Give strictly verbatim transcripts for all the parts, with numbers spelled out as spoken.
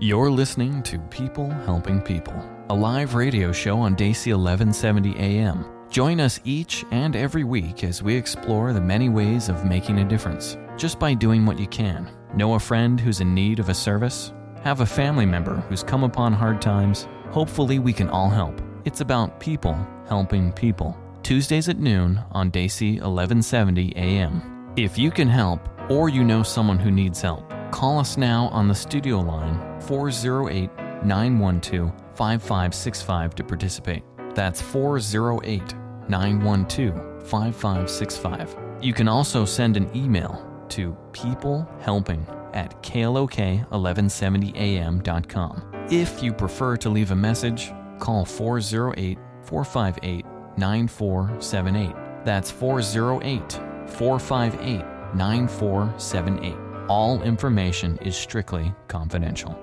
You're listening to People Helping People, a live radio show on Daisy eleven seventy A M. Join us each and every week as we explore the many ways of making a difference, just by doing what you can. Know a friend who's in need of a service? Have a family member who's come upon hard times? Hopefully we can all help. It's about people helping people. Tuesdays at noon on Daisy eleven seventy A M. If you can help, or you know someone who needs help, call us now on the studio line four oh eight, nine one two, five five six five to participate. That's four oh eight, nine one two, five five six five. You can also send an email to peoplehelping at K L O K eleven seventy A M dot com. If you prefer to leave a message, call four oh eight, four five eight, nine four seven eight. That's four oh eight, four five eight, nine four seven eight. All information is strictly confidential.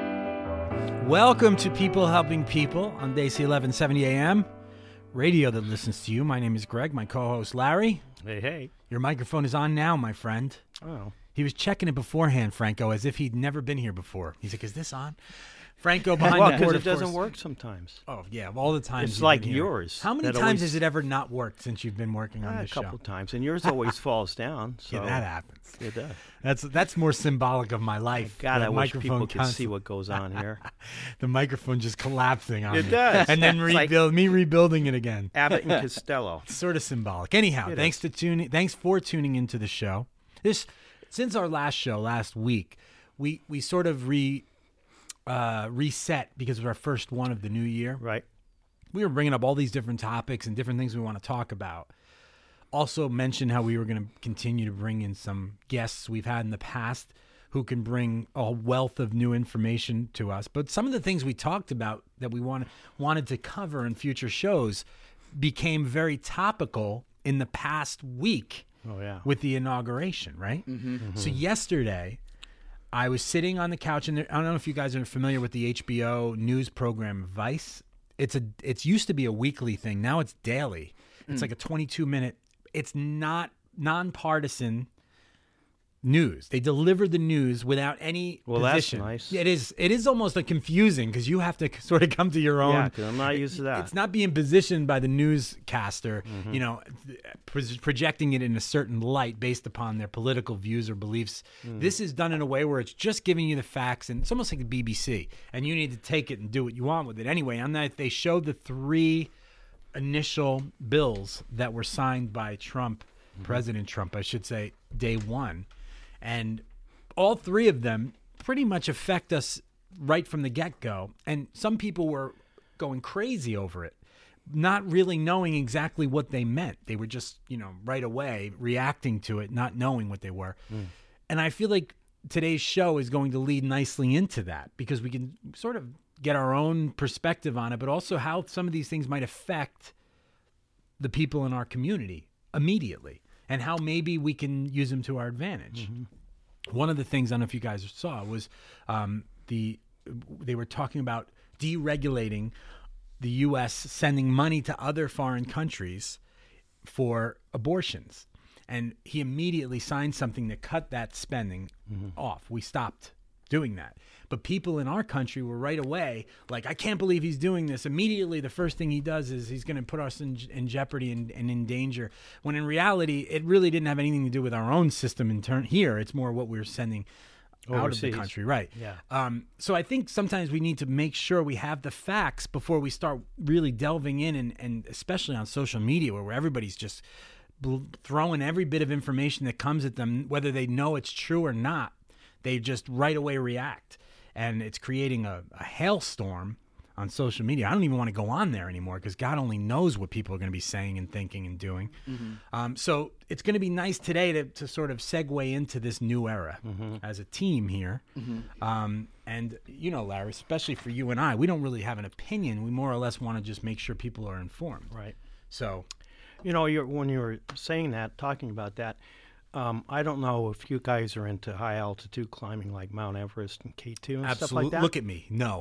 Welcome to People Helping People on Daisy eleven seventy A M, radio that listens to you. My name is Greg, my co-host Larry. Hey, hey. Your microphone is on now, my friend. Oh. He was checking it beforehand, Franco, as if he'd never been here before. He's like, is this on? Franco behind well, the board, because it of doesn't course. work sometimes. Oh, yeah, all the times. It's you've like been here. yours. How many that times always, has it ever not worked since you've been working on uh, this a couple show? times, and yours always falls down. So Yeah, that happens. It does. That's that's more symbolic of my life. God, The I wish people microphone could constant- see what goes on here. The microphone just collapsing on It me. does. And then It's like- rebuild me rebuilding it again. Abbott and Costello. Sort of symbolic. Anyhow, It thanks is. to tuning. Thanks for tuning into the show. This since our last show last week, we we sort of re uh, reset because it was our first one of the new year. Right. We were bringing up all these different topics and different things we want to talk about. Also mentioned how we were going to continue to bring in some guests we've had in the past who can bring a wealth of new information to us. But some of the things we talked about that we want, wanted to cover in future shows became very topical in the past week Oh, yeah. with the inauguration, right? Mm-hmm. So yesterday, I was sitting on the couch, and there, I don't know if you guys are familiar with the H B O news program Vice. It's a it's used to be a weekly thing. Now it's daily. It's like a twenty-two minute. It's not nonpartisan news. They deliver the news without any Well, that's position. nice. It is. It is almost like confusing because you have to sort of come to your own. Yeah, 'cause I'm not used to that. It's not being positioned by the newscaster, Mm-hmm. you know, pro- projecting it in a certain light based upon their political views or beliefs. Mm. This is done in a way where it's just giving you the facts, and it's almost like the B B C, and you need to take it and do what you want with it. Anyway, on that, they showed the three initial bills that were signed by Trump, Mm-hmm. President Trump, I should say, day one. And all three of them pretty much affect us right from the get-go. And some people were going crazy over it, not really knowing exactly what they meant. They were just, you know, right away reacting to it, not knowing what they were. Mm. And I feel like today's show is going to lead nicely into that because we can sort of get our own perspective on it, but also how some of these things might affect the people in our community immediately and how maybe we can use them to our advantage. Mm-hmm. One of the things, I don't know if you guys saw, was um, the they were talking about deregulating the U S sending money to other foreign countries for abortions. And he immediately signed something that cut that spending mm-hmm. off. We stopped doing that. But people in our country were right away like, I can't believe he's doing this. Immediately, the first thing he does is he's going to put us in, in jeopardy and, and in danger. When in reality, it really didn't have anything to do with our own system in turn here. It's more what we're sending out Overseas. of the country. Right. Yeah. Um, so I think sometimes we need to make sure we have the facts before we start really delving in, and, and especially on social media where everybody's just bl- throwing every bit of information that comes at them, whether they know it's true or not. They just right away react. And it's creating a, a hailstorm on social media. I don't even want to go on there anymore because God only knows what people are going to be saying and thinking and doing. Mm-hmm. Um, so it's going to be nice today to, to sort of segue into this new era mm-hmm. as a team here. Mm-hmm. Um, and, you know, Larry, especially for you and I, we don't really have an opinion. We more or less want to just make sure people are informed. Right. So, you know, you're, when you were saying that, talking about that, Um, I don't know if you guys are into high altitude climbing like Mount Everest and K two and absolutely. stuff like that. Look at me. No.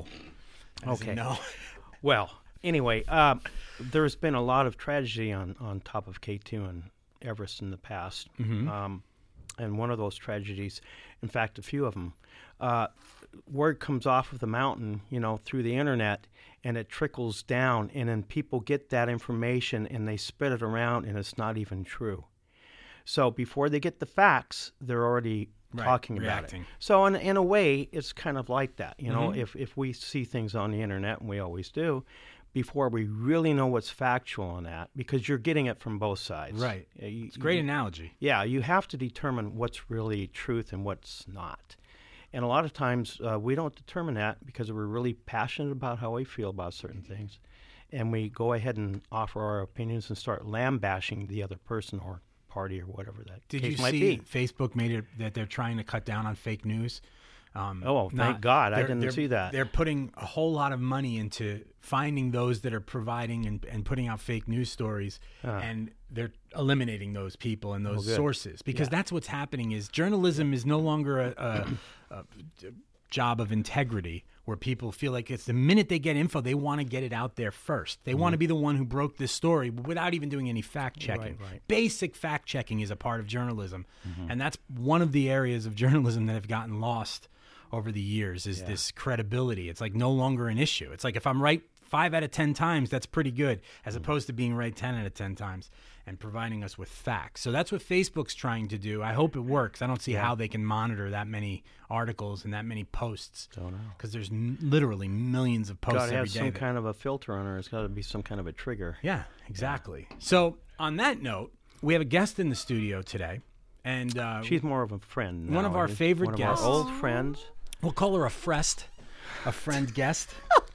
As Okay. in no. Well, anyway, uh, there's been a lot of tragedy on, on top of K two and Everest in the past. Mm-hmm. Um, and one of those tragedies, in fact, a few of them, uh, word comes off of the mountain, you know, through the internet, and it trickles down, and then people get that information and they spread it around, and it's not even true. So before they get the facts, they're already Right, talking reacting. about it. So in in a way, it's kind of like that. You know, Mhm. if if we see things on the internet, and we always do, before we really know what's factual on that, because you're getting it from both sides. Right. Uh, you- It's a great you- analogy. Yeah, you have to determine what's really truth and what's not. And a lot of times uh, we don't determine that because we're really passionate about how we feel about certain things. And we go ahead and offer our opinions and start lambashing the other person or party or whatever that Did case you might see be. Facebook made it that they're trying to cut down on fake news? Um, Oh, thank God. I they're- didn't they're- see that. They're putting a whole lot of money into finding those that are providing and, and putting out fake news stories, Huh. and they're eliminating those people and those Oh, good. sources, because Yeah. that's what's happening. Is journalism is no longer a, a, a job of integrity, where people feel like it's the minute they get info, they want to get it out there first. They want to be the one who broke this story without even doing any fact checking. Mm-hmm. Right, right. Basic fact checking is a part of journalism, Mm-hmm. and that's one of the areas of journalism that have gotten lost over the years. Is Yeah. this credibility? It's like no longer an issue. It's like if I'm right five out of ten times, that's pretty good, as Mm-hmm. opposed to being right ten out of ten times and providing us with facts. So that's what Facebook's trying to do. I hope it works. I don't see Yeah. how they can monitor that many articles and that many posts, Don't know. because there's n- literally millions of posts Got to every have day. some that- kind of a filter on her. It's got to be some kind of a trigger. yeah, exactly. So on that note, we have a guest in the studio today, and uh, She's more of a friend. One of our nowadays. favorite One of guests. our old friends. we'll call her a frest, a friend guest.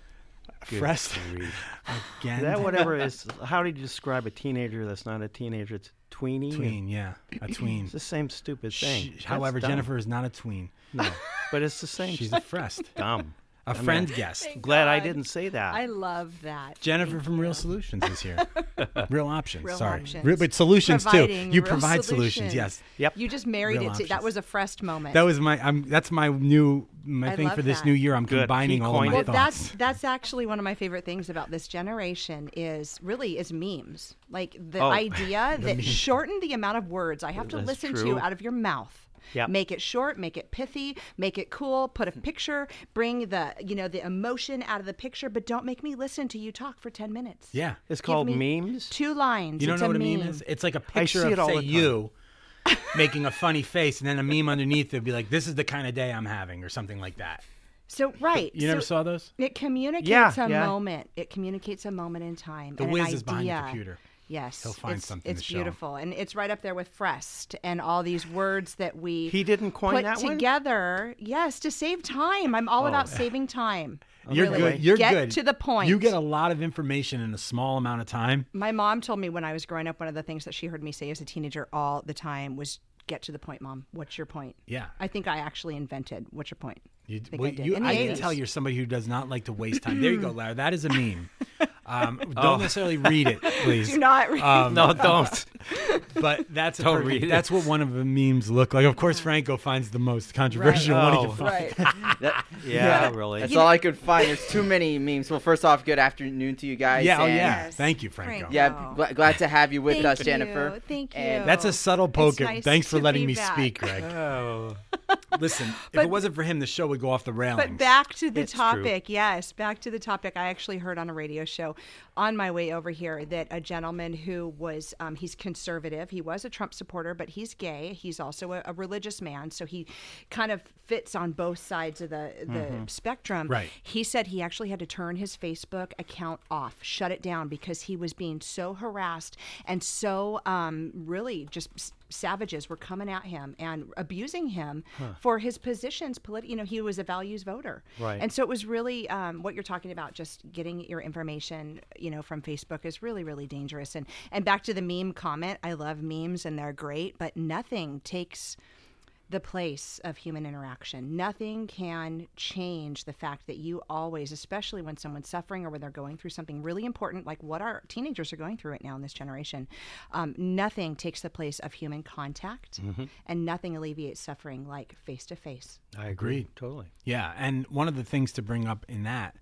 Frest again. Is that whatever is? How do you describe a teenager that's not a teenager? It's tweenie. tween? Yeah, a tween. It's the same stupid thing. Sh- However, That's dumb. Jennifer is not a tween. No, but it's the same. She's a frest, dumb. a mean, friend guest. Glad I God. didn't say that. I love that. Jennifer Thank from you. Real Solutions is here. Real Options. Real Sorry, Options. Re- but solutions Providing too. You real provide solutions. solutions. Yes, Yep. You just married Real it to that options. was a Frest moment. that was my. I'm. That's my new. My I thing love for this that. new year. I'm Good. combining He all of coined my it. well, thoughts. that's that's actually one of my favorite things about this generation is really is memes. Like the Oh. idea that shorten the amount of words I have to That's listen true. to out of your mouth. Yep. Make it short, make it pithy, make it cool, put a picture, bring the you know the emotion out of the picture, but don't make me listen to you talk for ten minutes. Yeah. It's Give called me memes. Two lines. You don't it's know a what a meme. meme is? It's like a I picture see of it all say the time. you making a funny face, and then a meme underneath. It'd be like, "This is the kind of day I'm having," or something like that. So right. You never so saw those? It communicates Yeah, a yeah. moment. It communicates a moment in time. The and whiz an is behind the idea. computer. Yes, He'll find it's, something It's to show 'em. beautiful, and it's right up there with Frest and all these words that we He didn't coin put that one? together. Yes, to save time. I'm all about saving time. You're Really. good. You're Get good. to the point. You get a lot of information in a small amount of time. My mom told me when I was growing up, one of the things that she heard me say as a teenager all the time was, "Get to the point, Mom. What's your point?" Yeah. I think I actually invented "What's your point?" You, think well, I did. you- In the I can eighties. tell you're somebody who does not like to waste time. There you go, Larry. That is a meme. Um, don't Oh. necessarily read it, please. Do not read. Um, No, don't. But that's a Don't perfect- read it. That's what one of the memes look like. Of course, Franco finds the most controversial. Right. What did Oh. you find? right. That- Yeah, really. That's all I could find. There's too many memes. Well, first off, good afternoon to you guys. Yeah, oh and- yeah. Yes. Thank you, Franco. Frank. Yeah, Wow. gl- glad to have you with Thank us, you. Jennifer. Thank you. And That's a subtle poke. It's nice Thanks for to letting be me back. speak, Greg. Oh. Listen, if But- it wasn't for him, the show would go off the railings. But back to the It's true. topic, yes, back to the topic. I actually heard on a radio show on my way over here that a gentleman who was, um, he's conservative. He was a Trump supporter, but he's gay. He's also a, a religious man, so he kind of fits on both sides of the, the spectrum. Right. He said he actually had to turn his Facebook account off, shut it down, because he was being so harassed and so um, really just s- savages were coming at him and abusing him for his positions. Polit- you know, he was a values voter. Right. And so it was really um, what you're talking about, just getting your information, you know, from Facebook is really, really dangerous. And, and back to the meme comment, I love memes and they're great, but nothing takes the place of human interaction. Nothing can change the fact that you always, especially when someone's suffering or when they're going through something really important, like what our teenagers are going through right now in this generation, um, nothing takes the place of human contact, and nothing alleviates suffering like face to face. I agree. Agreed. Totally. Yeah, and one of the things to bring up in that,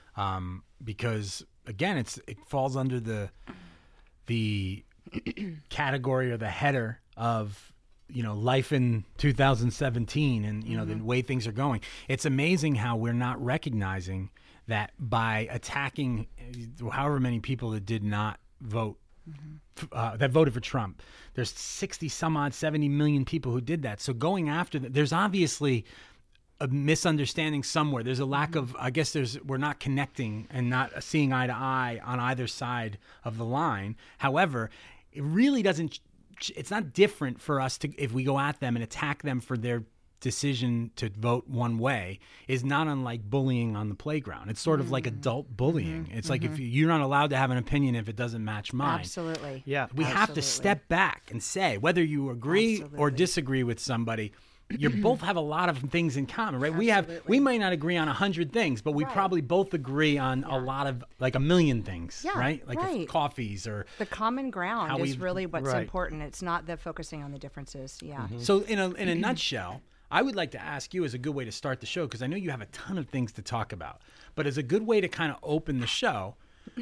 um, because again, it's it falls under the the category or the header of you know, life in two thousand seventeen and, you know, mm-hmm. the way things are going. It's amazing how we're not recognizing that by attacking however many people that did not vote, mm-hmm. uh, that voted for Trump. There's sixty some odd, seventy million people who did that. So going after that, there's obviously a misunderstanding somewhere. There's a lack of, I guess there's, we're not connecting and not seeing eye to eye on either side of the line. However, it really doesn't, it's not different for us to, if we go at them and attack them for their decision to vote one way, is not unlike bullying on the playground. It's sort mm-hmm. of like adult bullying. Mm-hmm. It's mm-hmm. like if you, you're not allowed to have an opinion if it doesn't match mine. Absolutely. Yeah. We Absolutely. have to step back and say, whether you agree Absolutely. or disagree with somebody, you both have a lot of things in common, right? Absolutely. We have, we might not agree on a hundred things, but we right. probably both agree on yeah. a lot of, like a million things, yeah, right? Like right. if coffees or the common ground is really what's right. important. It's not the focusing on the differences. Yeah. Mm-hmm. So in a in a nutshell, I would like to ask you as a good way to start the show, because I know you have a ton of things to talk about, but as a good way to kind of open the show,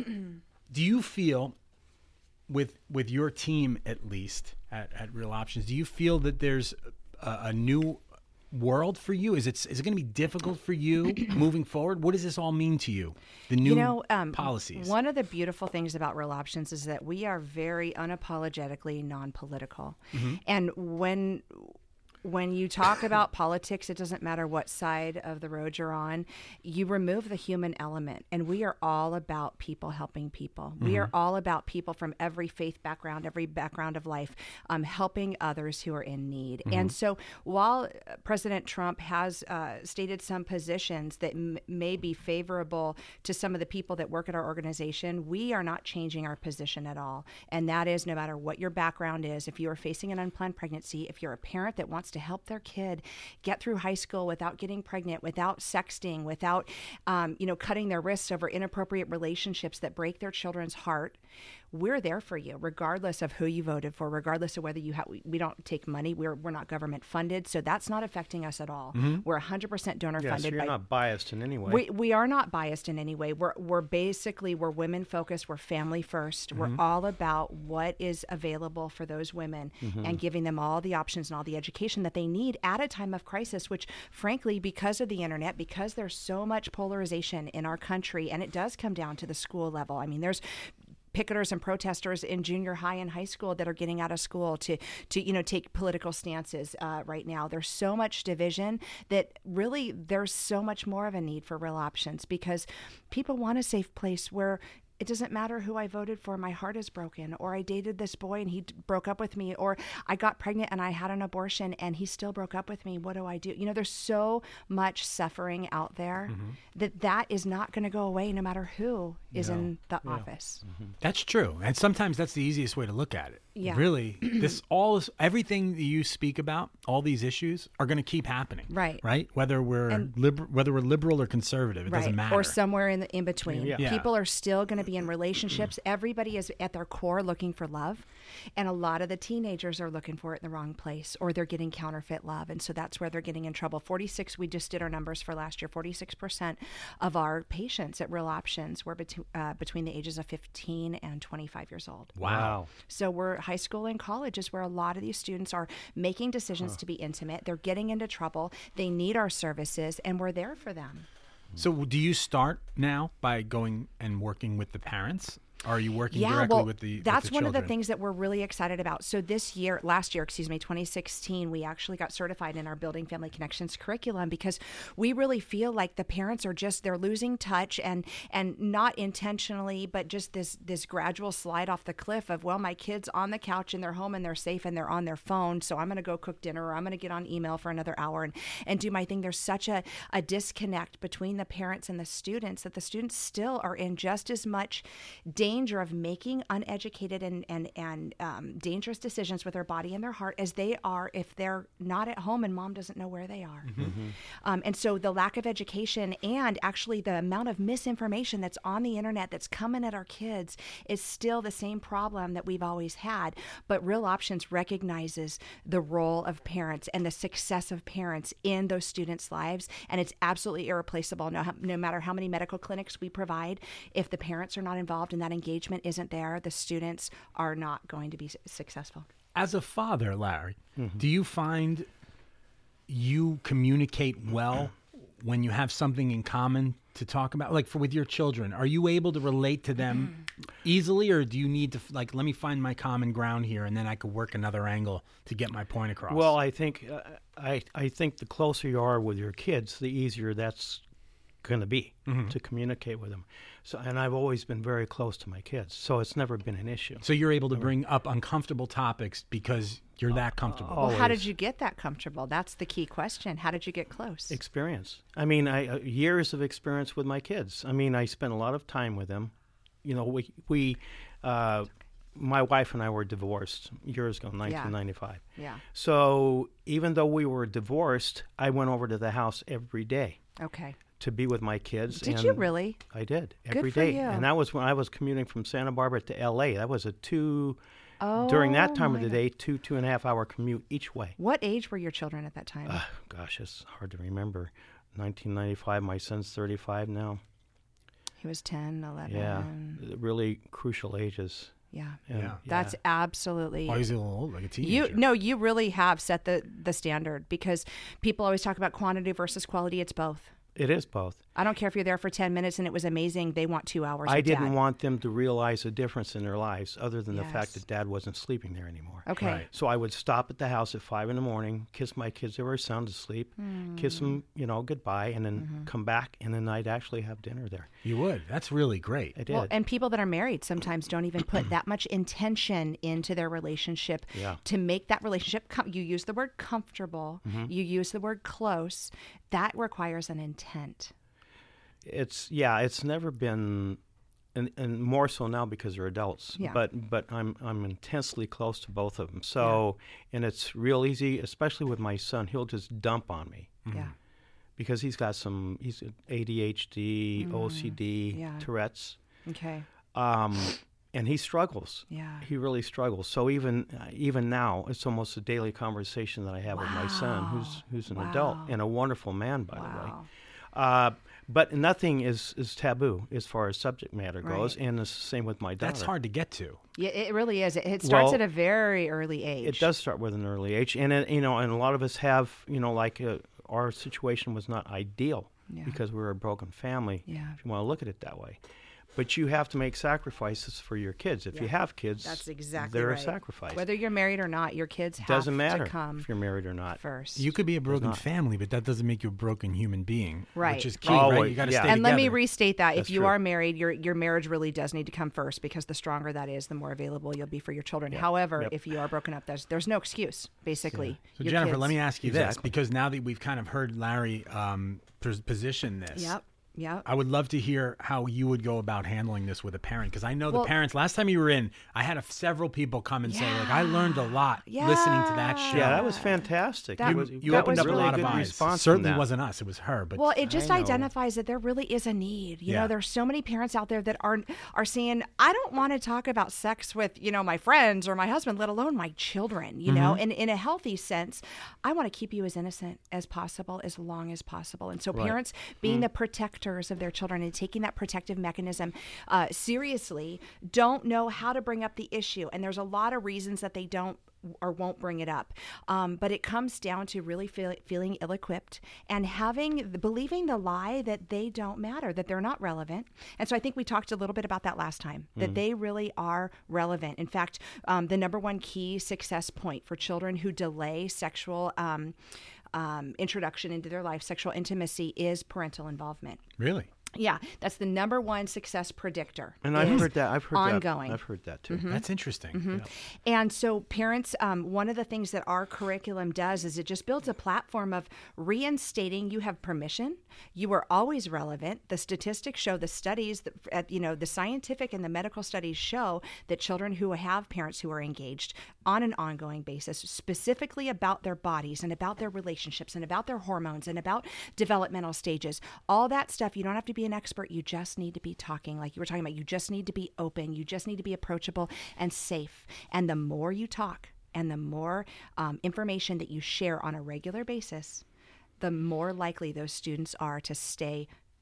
do you feel with with your team at least at, at Real Options, do you feel that there's a, a new world for you? Is it is it going to be difficult for you moving forward? What does this all mean to you? The new you know, um, policies. One of the beautiful things about Real Options is that we are very unapologetically non-political, mm-hmm. and when. When you talk about politics, it doesn't matter what side of the road you're on, you remove the human element. And we are all about people helping people. Mm-hmm. We are all about people from every faith background, every background of life, um, helping others who are in need. Mm-hmm. And so while President Trump has uh, stated some positions that m- may be favorable to some of the people that work at our organization, we are not changing our position at all. And that is, no matter what your background is, if you are facing an unplanned pregnancy, if you're a parent that wants to help their kid get through high school without getting pregnant, without sexting, without, um, you know, cutting their wrists over inappropriate relationships that break their children's heart, we're there for you, regardless of who you voted for, regardless of whether you have, we, we don't take money. We're we're not government funded. So that's not affecting us at all. Mm-hmm. We're one hundred percent donor yeah, funded. So you're by, not biased in any way. We, we are not biased in any way. We're, we're basically, we're women focused. We're family first. Mm-hmm. We're all about what is available for those women mm-hmm. and giving them all the options and all the education that they need at a time of crisis, which frankly, because of the internet, because there's so much polarization in our country, and it does come down to the school level. I mean, there's picketers and protesters in junior high and high school that are getting out of school to, to you know, take political stances uh, right now. There's so much division that really there's so much more of a need for Real Options, because people want a safe place where it doesn't matter who I voted for, my heart is broken, or I dated this boy and he d- broke up with me, or I got pregnant and I had an abortion and he still broke up with me. What do I do? You know, there's so much suffering out there mm-hmm. that that is not going to go away no matter who is no. in the yeah. office. Mm-hmm. That's true. And sometimes that's the easiest way to look at it. Yeah. Really, this all is, everything that you speak about, all these issues are going to keep happening. Right. Right? Whether we're liber- whether we're liberal or conservative, it right. doesn't matter. Or somewhere in the in between. Yeah. Yeah. People are still going to be in relationships. Everybody is at their core looking for love. And a lot of the teenagers are looking for it in the wrong place, or they're getting counterfeit love. And so that's where they're getting in trouble. forty-six, we just did our numbers for last year. forty-six percent of our patients at Real Options were between, uh, between the ages of fifteen and twenty-five years old. Wow. So we're high school and college is where a lot of these students are making decisions huh. to be intimate. They're getting into trouble. They need our services, and we're there for them. So do you start now by going and working with the parents? Or are you working yeah, directly well, with the that's with the one children? of the things that we're really excited about. So this year, last year, excuse me, twenty sixteen, we actually got certified in our Building Family Connections curriculum, because we really feel like the parents are just, they're losing touch, and and not intentionally, but just this this gradual slide off the cliff of, well, my kid's on the couch and they're home and they're safe and they're on their phone, so I'm going to go cook dinner, or I'm going to get on email for another hour and, and do my thing. There's such a, a disconnect between the parents and the students that the students still are in just as much danger of making uneducated and and, and um, dangerous decisions with their body and their heart as they are if they're not at home and mom doesn't know where they are. Mm-hmm. Mm-hmm. Um, and so the lack of education and actually the amount of misinformation that's on the internet that's coming at our kids is still the same problem that we've always had. But Real Options recognizes the role of parents and the success of parents in those students' lives, and it's absolutely irreplaceable. No, no matter how many medical clinics we provide, if the parents are not involved and that engagement isn't there, the students are not going to be successful. As a father, Larry, Mm-hmm. do you find you communicate well when you have something in common to talk about? Like for with your children, are you able to relate to them easily, or do you need to like, let me find my common ground here, and then I could work another angle to get my point across? Well, I think uh, I I think the closer you are with your kids, the easier that's going to be to communicate with them. So, and I've always been very close to my kids, so it's never been an issue. so you're able to bring up uncomfortable topics because you're that comfortable. oh. Well, how did Always. you get that comfortable? That's the key question. How did you get close? Experience. I mean, I uh, years of experience with my kids. I mean, I spent a lot of time with them. You know, we we, uh, my wife and I were divorced years ago, nineteen ninety-five. Yeah. So even though we were divorced, I went over to the house every day Okay. to be with my kids. Did and you really? I did Good every for day, you. and that was when I was commuting from Santa Barbara to L A. That was a two Oh, during that time of my the God. day, two two and a half hour commute each way. What age were your children at that time? Uh, gosh, it's hard to remember. nineteen ninety-five. My son's thirty-five now. He was ten, eleven. Yeah, really crucial ages. Yeah. And, Yeah. That's absolutely. Why is he a little old, like a You teenager? no, you really have set the the standard, because people always talk about quantity versus quality. It's both. It is both. I don't care if you're there for ten minutes and it was amazing. They want two hours. I with didn't Dad. want them to realize a difference in their lives other than the Yes. fact that Dad wasn't sleeping there anymore. Okay. Right. So I would stop at the house at five in the morning, kiss my kids they were sound asleep, kiss them, you know, goodbye, and then Mm-hmm. come back, and then I'd actually have dinner there. You would. That's really great. I did. Well, and people that are married sometimes don't even put that much intention into their relationship Yeah. to make that relationship. Com- you use the word comfortable. Mm-hmm. You use the word close. That requires an intent. It's yeah, it's never been, and, and more so now because they're adults. Yeah. But but I'm I'm intensely close to both of them. So and it's real easy, especially with my son. He'll just dump on me Yeah. because he's got some he's A D H D, O C D, Mm, yeah. Tourette's, Okay. um, and he struggles. Yeah. He really struggles. So even uh, even now, it's almost a daily conversation that I have with my son, who's who's an adult Wow. and a wonderful man, by the way. Wow. Uh, but nothing is, is taboo as far as subject matter goes, Right. and it's the same with my daughter. That's hard to get to. Yeah, it really is. It, it starts Well, at a very early age. It does start with an early age, and it, you know, and a lot of us have, you know, like uh, our situation was not ideal Yeah. because we were a broken family. Yeah. If you want to look at it that way, but you have to make sacrifices for your kids. If you Yeah. have kids, That's exactly they're right. a sacrifice. Whether you're married or not, your kids have Doesn't matter to come if you're married or not. first. You could be a broken not. family, but that doesn't make you a broken human being. Right. Which is key, Oh, right? well, You got to yeah. stay and together. let me restate that: That's if you true. are married, your your marriage really does need to come first, because the stronger that is, the more available you'll be for your children. However, Yep. if you are broken up, there's there's no excuse, basically. So Your Jennifer, kids- let me ask you this, Exactly. because now that we've kind of heard Larry um, pos- position this, Yep. Yep. I would love to hear how you would go about handling this with a parent, because I know Well- the parents. Last time you were in, I had a, several people come and say, like, I learned a lot listening to that show. Yeah, that was fantastic. That- It was, You that opened was up a really lot of good eyes. response from Certainly that. wasn't us; it was her. But Well, it just I know. identifies that there really is a need. You Yeah. know, there's so many parents out there that are are saying, I don't want to talk about sex with, you know, my friends or my husband, let alone my children, you know, Mm-hmm. and in a healthy sense, I want to keep you as innocent as possible, as long as possible. And so parents being Mm. the protectors of their children and taking that protective mechanism uh, seriously don't know how to bring up the issue. And there's a lot of reasons that they don't or won't bring it up. Um, but it comes down to really feel, feeling ill-equipped and having believing the lie that they don't matter, that they're not relevant. And so I think we talked a little bit about that last time, that they really are relevant. In fact, um, the number one key success point for children who delay sexual um, um, introduction into their life, sexual intimacy, is parental involvement. really, Yeah, that's the number one success predictor. And I've is heard that. I've heard ongoing. that. I've heard that too. that's interesting. And so parents, um, one of the things that our curriculum does is it just builds a platform of reinstating you have permission. You are always relevant. The statistics show, the studies, that, uh, you know, the scientific and the medical studies show that children who have parents who are engaged on an ongoing basis, specifically about their bodies and about their relationships and about their hormones and about developmental stages, all that stuff, you don't have to be an expert. You just need to be talking, like you were talking about. You just need to be open. You just need to be approachable and safe. And the more you talk and the more um, information that you share on a regular basis, the more likely those students are to stay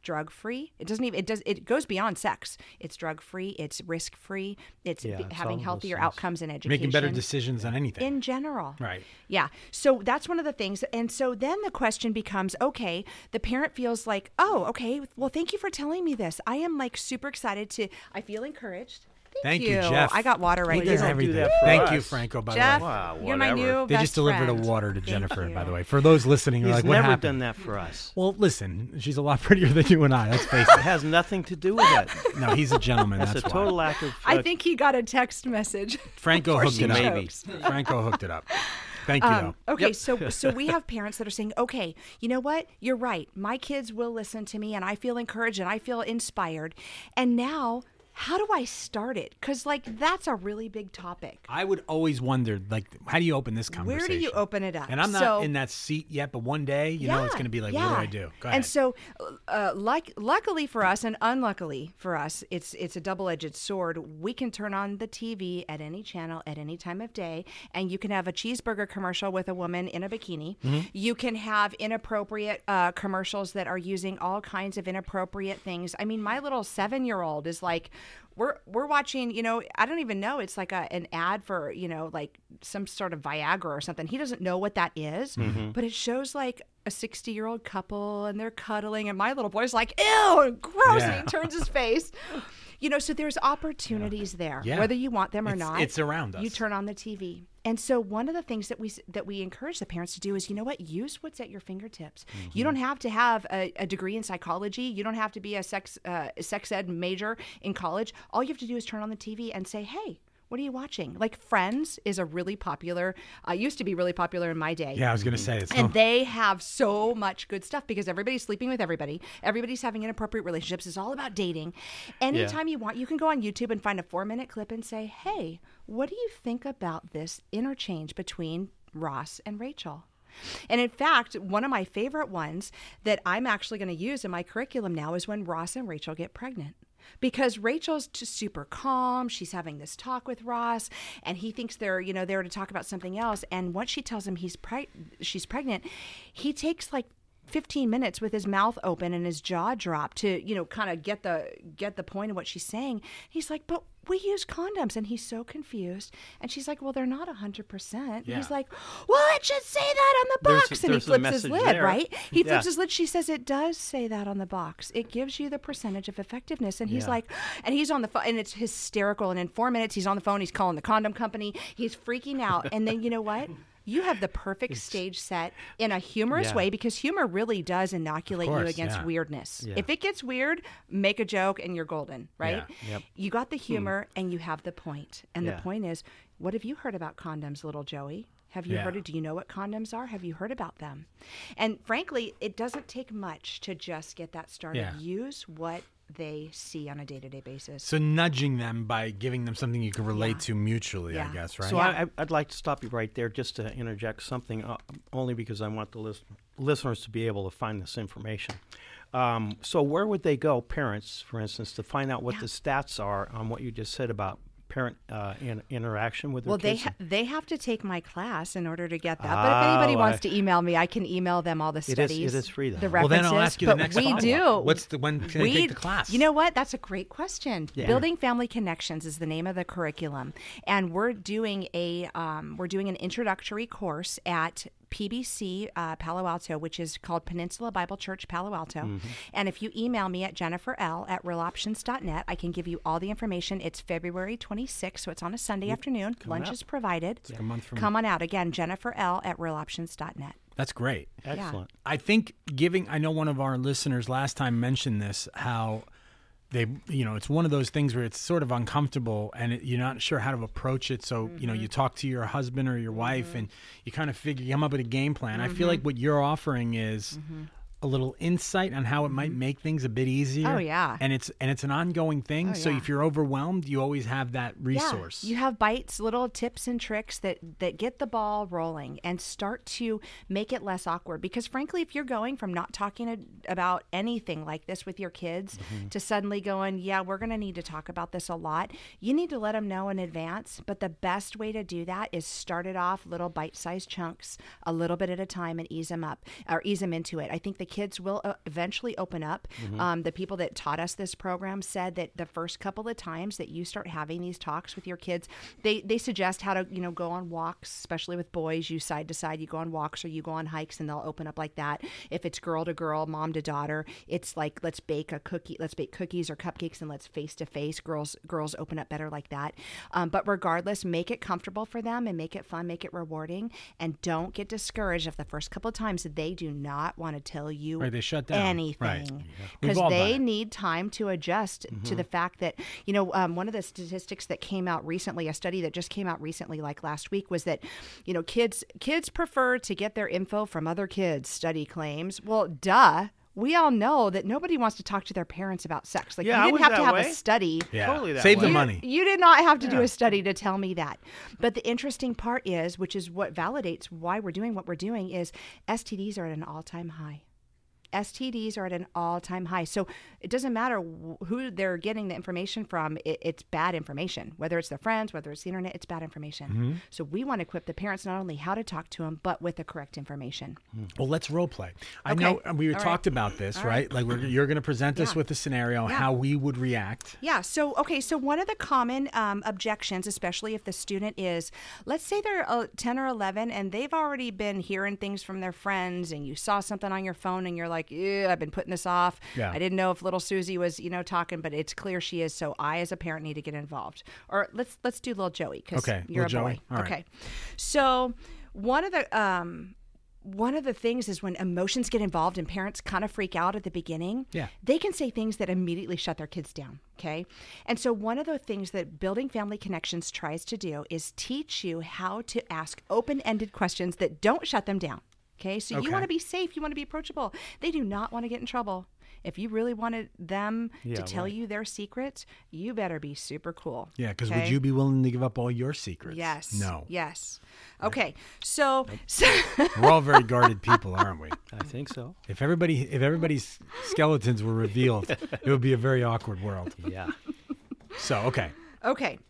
drug free. It doesn't even, it does, it goes beyond sex. It's drug free. It's risk free. It's Yeah, b- it's all having of those healthier things. outcomes in education. Making better decisions on anything. in general. Right. Yeah. So that's one of the things. And so then the question becomes, okay, the parent feels like, oh, okay, well, thank you for telling me this. I am like super excited to, I feel encouraged. Thank, Thank you, Jeff. I got water right He does now. don't do everything. that for Thank us. you, Franco, by Jeff, the way. Wow, you're my whatever. new They best just delivered friend. a water to Thank Jennifer, by you. the way. For those listening, who are He's like, what never happened? done that for us. Well, listen, she's a lot prettier than you and I. Let's face It it. has nothing to do with it. No, he's a gentleman. That's, That's, a why. total lack of. I uh, think he got a text message. Franco before hooked she it up. Maybe. jokes. Franco hooked it up. Thank you, Um, though. okay, Yep. so so we have parents that are saying, okay, you know what? You're right. My kids will listen to me, and I feel encouraged, and I feel inspired. And now, how do I start it? Because like that's a really big topic. I would always wonder, like, how do you open this conversation? Where do you open it up? And I'm not So- in that seat yet, but one day, you know, it's going to be like, what do I do? Go ahead. And so, uh, luck- luckily for us, and unluckily for us, it's it's a double-edged sword. We can turn on the T V at any channel at any time of day, and you can have a cheeseburger commercial with a woman in a bikini. Mm-hmm. You can have inappropriate uh, commercials that are using all kinds of inappropriate things. I mean, my little seven-year-old is like. We're we're watching, you know, I don't even know. It's like a, an ad for, you know, like some sort of Viagra or something. He doesn't know what that is, but it shows like a sixty-year-old couple and they're cuddling, and my little boy's like, ew, and gross, Yeah. and he turns his face. You know, so there's opportunities there, Yeah. whether you want them or It's- not. it's around us. You turn on the T V. And so one of the things that we s- that we encourage the parents to do is, you know what, use what's at your fingertips. You don't have to have a, a degree in psychology. You don't have to be a sex uh, sex ed major in college. All you have to do is turn on the T V and say, hey, what are you watching? Like Friends is a really popular, uh, used to be really popular in my day. yeah, I was going to say it's And they have so much good stuff because everybody's sleeping with everybody. Everybody's having inappropriate relationships. It's all about dating. Anytime you want, you can go on YouTube and find a four minute clip and say, hey, what do you think about this interchange between Ross and Rachel? And in fact, one of my favorite ones that I'm actually going to use in my curriculum now is when Ross and Rachel get pregnant. Because Rachel's just super calm. She's having this talk with Ross, and he thinks they're, you know, there to talk about something else. And once she tells him he's preg- she's pregnant, he takes like fifteen minutes with his mouth open and his jaw dropped to, you know, kind of get the get the point of what she's saying. He's like, but we use condoms, and he's so confused. And she's like, well, they're not one hundred percent. Yeah. He's like, well, it should say that on the There's- box. and he there's a flips his message lid, there. right? He flips Yeah. his lid. She says, it does say that on the box. It gives you the percentage of effectiveness. And he's Yeah. like, and he's on the phone, and it's hysterical. And in four minutes, he's on the phone. He's calling the condom company. He's freaking out. And then, you know what? You have the perfect stage set in a humorous Yeah. way, because humor really does inoculate you course, against yeah. weirdness. Yeah. If it gets weird, make a joke and you're golden, right? Yeah. Yep. You got the humor and you have the point. And Yeah. the point is, what have you heard about condoms, little Joey? Have you Yeah. heard it? Do you know what condoms are? Have you heard about them? And frankly, it doesn't take much to just get that started. Yeah. Use what they see on a day-to-day basis. So nudging them by giving them something you can relate Yeah. to mutually, I Yeah. guess, right? So Yeah. I, I- I'd like to stop you right there just to interject something, uh, only because I want the list- listeners to be able to find this information. Um, so where would they go, parents, for instance, to find out what Yeah. the stats are on what you just said about parent uh, in, interaction with their Well, they kids? ha- they have to take my class in order to get that. But if anybody Oh, wants I- to email me, I can email them all the It is- studies. it is free, though. The well, references. then I'll ask you the but next we follow-up. do. What's the when can we, they take the class? You know what? That's a great question. Yeah. Building Family Connections is the name of the curriculum, and we're doing a um, we're doing an introductory course at P B C uh, Palo Alto, which is called Peninsula Bible Church Palo Alto. Mm-hmm. And if you email me at Jennifer L at real options dot net, I can give you all the information. It's February twenty-sixth, so it's on a Sunday afternoon. Lunch up. is provided. like a month from- Come on out. Again, Jennifer L at real options dot net. That's great. Excellent. I think giving, I know one of our listeners last time mentioned this, how they, you know, it's one of those things where it's sort of uncomfortable and it, you're not sure how to approach it. So, you know, you talk to your husband or your wife and you kind of figure, you come up with a game plan. I feel like what you're offering is a little insight on how it might make things a bit easier. Oh, yeah. And it's, and it's an ongoing thing. Oh, so yeah. if you're overwhelmed, you always have that resource. Yeah, you have bites, little tips and tricks that that get the ball rolling and start to make it less awkward. Because frankly, if you're going from not talking a, about anything like this with your kids to suddenly going, yeah, we're going to need to talk about this a lot, you need to let them know in advance. But the best way to do that is start it off little bite-sized chunks, a little bit at a time, and ease them up or ease them into it. I think the kids will uh, eventually open up. Mm-hmm. Um, the people that taught us this program said that the first couple of times that you start having these talks with your kids, they, they suggest how to, you know, go on walks, especially with boys. You side to side, you go on walks or you go on hikes, and they'll open up like that. If it's girl to girl, mom to daughter, it's like, let's bake a cookie, let's bake cookies or cupcakes and let's face to face. Girls, girls open up better like that. Um, but regardless, make it comfortable for them and make it fun, make it rewarding, and don't get discouraged if the first couple of times they do not want to tell you Right, they shut down. Right. anything Yeah. because We've all done they it. need time to adjust to the fact that, you know, um, one of the statistics that came out recently, a study that just came out recently, like last week, was that, you know, kids kids prefer to get their info from other kids, study claims. Well, duh. We all know that nobody wants to talk to their parents about sex. Like, Yeah, I you didn't was have to that have way. a study. Yeah. Totally that Save way. the You- money. You did not have to do Yeah. a study to tell me that. But the interesting part is, which is what validates why we're doing what we're doing, is S T Ds are at an all-time high. S T Ds are at an all-time high. So it doesn't matter wh- who they're getting the information from. It, it's bad information. Whether it's their friends, whether it's the internet, it's bad information. Mm-hmm. So we want to equip the parents not only how to talk to them, but with the correct information. Well, let's role play. I Okay. know uh, we All right. talked about this, All right? right. Like we're, you're going to present us Yeah. with a scenario, Yeah. how we would react. Yeah. So, okay. So, one of the common um, objections, especially if the student is, let's say they're uh, ten or eleven and they've already been hearing things from their friends, and you saw something on your phone and you're like, yeah, I've been putting this off. Yeah. I didn't know if little Susie was, you know, talking, but it's clear she is. So, I, as a parent, need to get involved. Or let's let's do little Joey because Okay, you're a little Joey. boy. All right. Okay. So, one of the um, one of the things is when emotions get involved and parents kind of freak out at the beginning, Yeah. they can say things that immediately shut their kids down. Okay. And so one of the things that Building Family Connections tries to do is teach you how to ask open-ended questions that don't shut them down. Okay. So Okay. you want to be safe. You want to be approachable. They do not want to get in trouble. If you really wanted them Yeah, to tell right. you their secrets, you better be super cool. Yeah, because would okay? you be willing to give up all your secrets? Yes. No. Yes. Okay. So, so We're all very guarded people, aren't we? I think so. If everybody, if everybody's skeletons were revealed, it would be a very awkward world. Yeah. So, okay. Okay.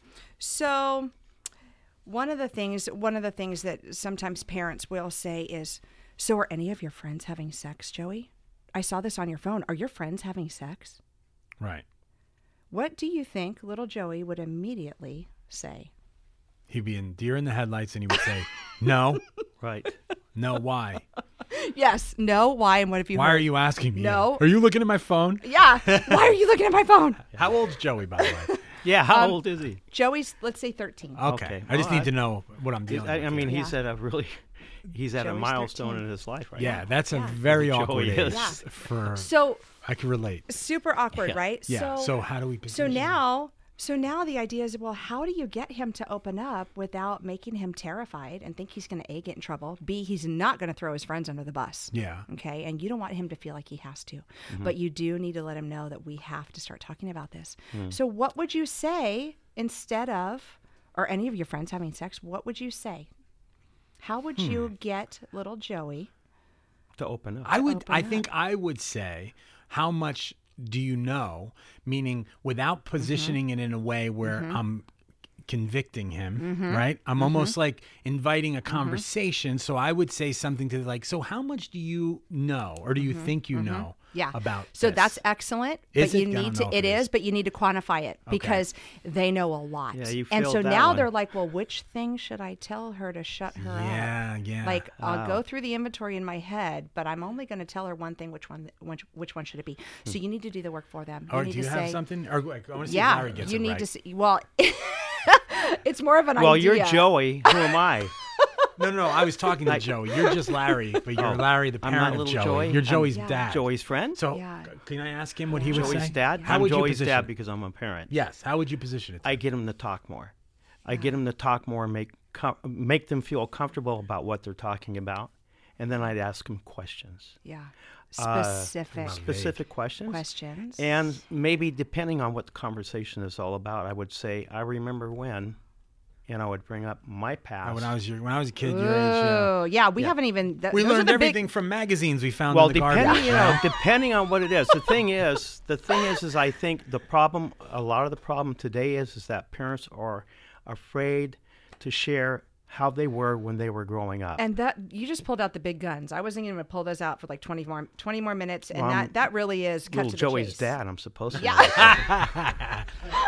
So one of the things one of the things that sometimes parents will say is, so are any of your friends having sex, Joey? I saw this on your phone. Are your friends having sex? Right. What do you think little Joey would immediately say? He'd be in deer in the headlights and he would say, no, Right. no, why? Yes. No. Why? And what have you Why heard? are you asking me? No. that? Are you looking at my phone? Yeah. Why are you looking at my phone? How old's Joey, by the way? Yeah. How Um, old is he? Joey's, let's say thirteen. Okay. Okay. I just Well, need to I- know what I'm dealing I, with. I mean, here. he's Yeah. at a really, he's at a Joey's milestone thirteen. in his life right yeah, now. that's a Yeah. very Joey awkward age is. Yeah. for, So I can relate. super awkward, Yeah. right? Yeah. So, So, how do we So position him? now, so now the idea is, well, how do you get him to open up without making him terrified and think he's going to A, get in trouble, B, he's not going to throw his friends under the bus. Yeah. Okay. And you don't want him to feel like he has to, but you do need to let him know that we have to start talking about this. So what would you say instead of, or any of your friends having sex, what would you say? How would you get little Joey? To open up. I would. open I up. think I would say, how much do you know? Meaning, without positioning it in a way where I'm convicting him, right? I'm almost like inviting a conversation. So I would say something to like, so how much do you know, or do you think you know? Yeah. About So this? that's excellent, Is but you it? I don't need to know if it it is, is. but you need to quantify it because they know a lot. Yeah, you and so failed that now one. they're like, well, which thing should I tell her to shut her up? Yeah, yeah. Like I'll Wow. go through the inventory in my head, but I'm only going to tell her one thing. Which one? Which, which one should it be? So you need to do the work for them. Or need do you to have say, something? Or like, I want to see Yeah, if Larry gets you it need right. to see. Well, it's more of an well, idea. you're Joey. Who am I? No, no, no. I was talking to Joey. You're just Larry, but you're Oh, Larry, the I'm parent not of little Joey. Joey? You're I'm Joey's Yeah. dad. Joey's friend? So, Yeah. can I ask him what he would say? Joey's dad? How I'm would you Joey's position dad it? because I'm a parent. Yes. How would you position it? I get them to talk more. I get them to talk more and make com- make them feel comfortable about what they're talking about, and then I'd ask them questions, Yeah. Uh, Specific specific questions, questions. and maybe depending on what the conversation is all about, I would say, "I remember when," and I would bring up my past. Uh, when I was your, when I was a kid, your age. Yeah. Oh, yeah. We haven't even. Th- We those are learned the big- everything from magazines we found well, in the depending, garbage. you know, depending on what it is. The thing is, the thing is, is I think the problem, a lot of the problem today is, is that parents are afraid to share how they were when they were growing up. And that you just pulled out the big guns. I wasn't going to pull those out for like twenty more twenty more minutes, and Well, I'm that that really is cut Little to the Joey's chase. dad, I'm supposed to. Yeah.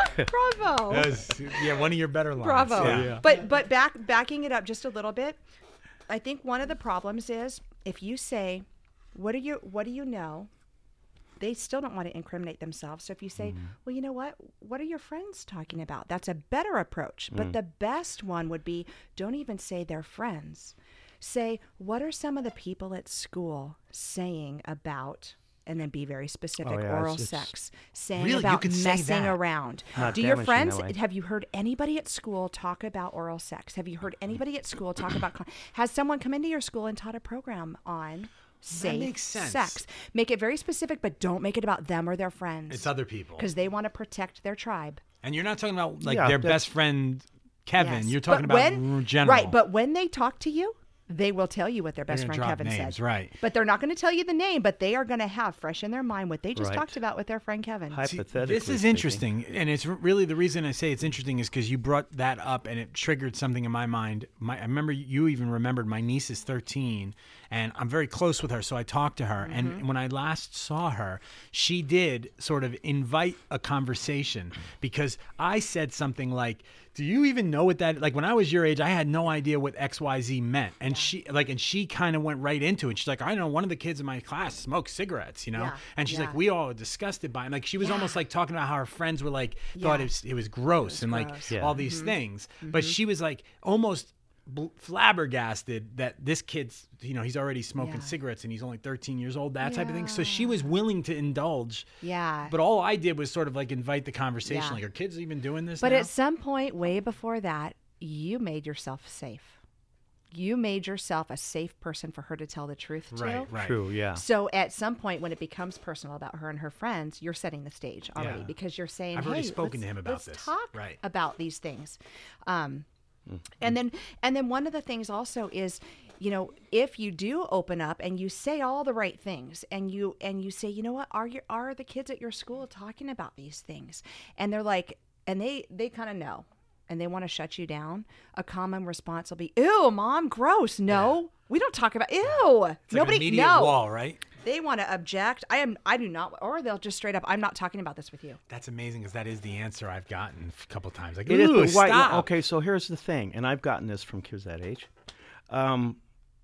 Bravo. That was, yeah, one of your better lines. Bravo. Yeah. But but back backing it up just a little bit, I think one of the problems is if you say, "What do you What do you know?" They still don't want to incriminate themselves. So if you say, "Well, you know what? What are your friends talking about?" That's a better approach. But the best one would be, don't even say they're friends. Say, "What are some of the people at school saying about?" And then be very specific. Oh, yeah, Oral it's- it's- sex, saying Really? You about could say messing that? around. Not Do your damaging friends that way. have you heard anybody at school talk about oral sex? Have you heard anybody at school talk about? Con- has someone come into your school and taught a program on safe makes sense. sex? Make it very specific, but don't make it about them or their friends. It's other people. because they want to protect their tribe. And you're not talking about like Yeah, their that's- best friend Kevin. Yes. You're talking But about when, r- general. right? But when they talk to you, they will tell you what their best gonna friend drop Kevin names, said. right. But they're not going to tell you the name. But they are going to have fresh in their mind what they just Right. talked about with their friend Kevin. Hy- See, Hypothetically this is speaking. interesting, and it's r- really the reason I say it's interesting is because you brought that up, and it triggered something in my mind. My, I remember you even remembered my niece is thirteen, and I'm very close with her, so I talked to her. And when I last saw her, she did sort of invite a conversation because I said something like, "Do you even know what that?" Like when I was your age, I had no idea what X Y Z meant, and she like, and she kind of went right into it. She's like, "I know one of the kids in my class smokes cigarettes, you know," Yeah, and she's yeah. like, "We all were disgusted by him." Like she was Yeah. almost like talking about how her friends were like thought Yeah. it was, it was gross and like gross. Yeah. all these things, but she was like almost bl- flabbergasted that this kid's, you know, he's already smoking Yeah. cigarettes and he's only thirteen years old, that type of thing. So she was willing to indulge. Yeah. But all I did was sort of like invite the conversation. Yeah. Like, are kids even doing this But now? at some point, way before that, you made yourself safe. You made yourself a safe person for her to tell the truth to. Right, right. True, yeah. So at some point, when it becomes personal about her and her friends, you're setting the stage already Yeah. because you're saying, I've "Hey, already spoken let's- to him about let's this." talk Right. about these things." Um, Mm-hmm. And then, and then one of the things also is, you know, if you do open up and you say all the right things, and you and you say, you know what, are your are the kids at your school talking about these things? And they're like, and they they kind of know. And they want to shut you down, a common response will be, "Ew, mom, gross. No, we don't talk about, ew. It's Nobody, like an immediate no. wall, right? They want to object. I am, I do not, or they'll just straight up, I'm not talking about this with you." That's amazing because that is the answer I've gotten a couple times. Like, It is, "Ooh, but why? stop." Okay, so here's the thing, and I've gotten this from kids that age. Um,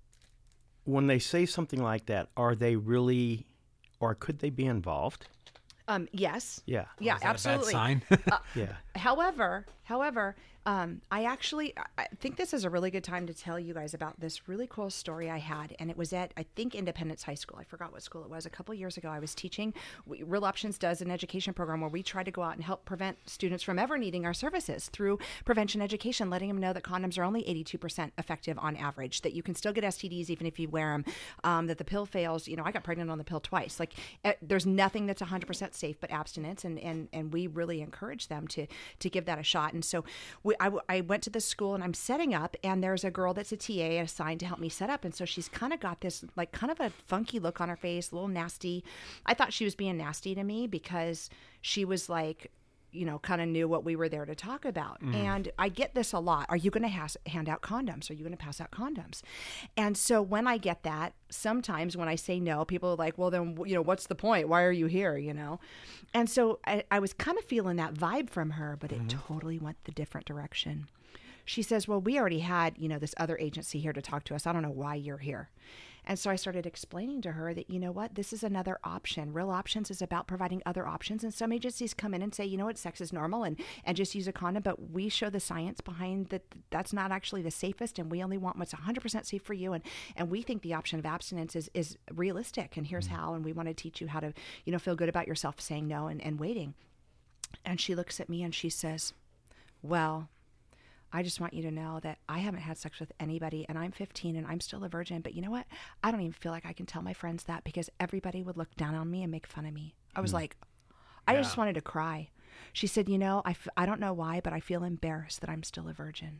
when they say something like that, are they really, or could they be involved? Um, yes. Yeah. Yeah, Is that a bad absolutely. sign? Yeah. However, however, um, I actually I- I think this is a really good time to tell you guys about this really cool story I had, and it was at I think Independence High School. I forgot what school it was. A couple years ago, I was teaching. We, Real Options does an education program where we try to go out and help prevent students from ever needing our services through prevention education, letting them know that condoms are only eighty-two percent effective on average, that you can still get S T Ds even if you wear them, um, that the pill fails. You know, I got pregnant on the pill twice. Like, eh, there's nothing that's one hundred percent safe but abstinence, and and and we really encourage them to to give that a shot. And so we, I, w- I went to this school and I'm setting up, and there's a girl that's a T A assigned to help me set up. And so she's kind of got this like kind of a funky look on her face, a little nasty. I thought she was being nasty to me because she was like, you know, kind of knew what we were there to talk about. And I get this a lot. Are you going to has- hand out condoms? Are you going to pass out condoms? And so when I get that, sometimes when I say no, people are like, well, then, you know, what's the point? Why are you here? You know? And so I, I was kind of feeling that vibe from her, but it totally went the different direction. She says, well, we already had, you know, this other agency here to talk to us. I don't know why you're here. And so I started explaining to her that, you know what, this is another option. Real Options is about providing other options. And some agencies come in and say, you know what, sex is normal and, and just use a condom. But we show the science behind that that's not actually the safest. And we only want what's one hundred percent safe for you. And, and we think the option of abstinence is, is realistic. And here's how. And we want to teach you how to, you know, feel good about yourself saying no and, and waiting. And she looks at me and she says, well, I just want you to know that I haven't had sex with anybody, and I'm fifteen and I'm still a virgin. But you know what? I don't even feel like I can tell my friends that because everybody would look down on me and make fun of me. I was like, I Yeah. just wanted to cry. She said, you know, I, f- I don't know why, but I feel embarrassed that I'm still a virgin.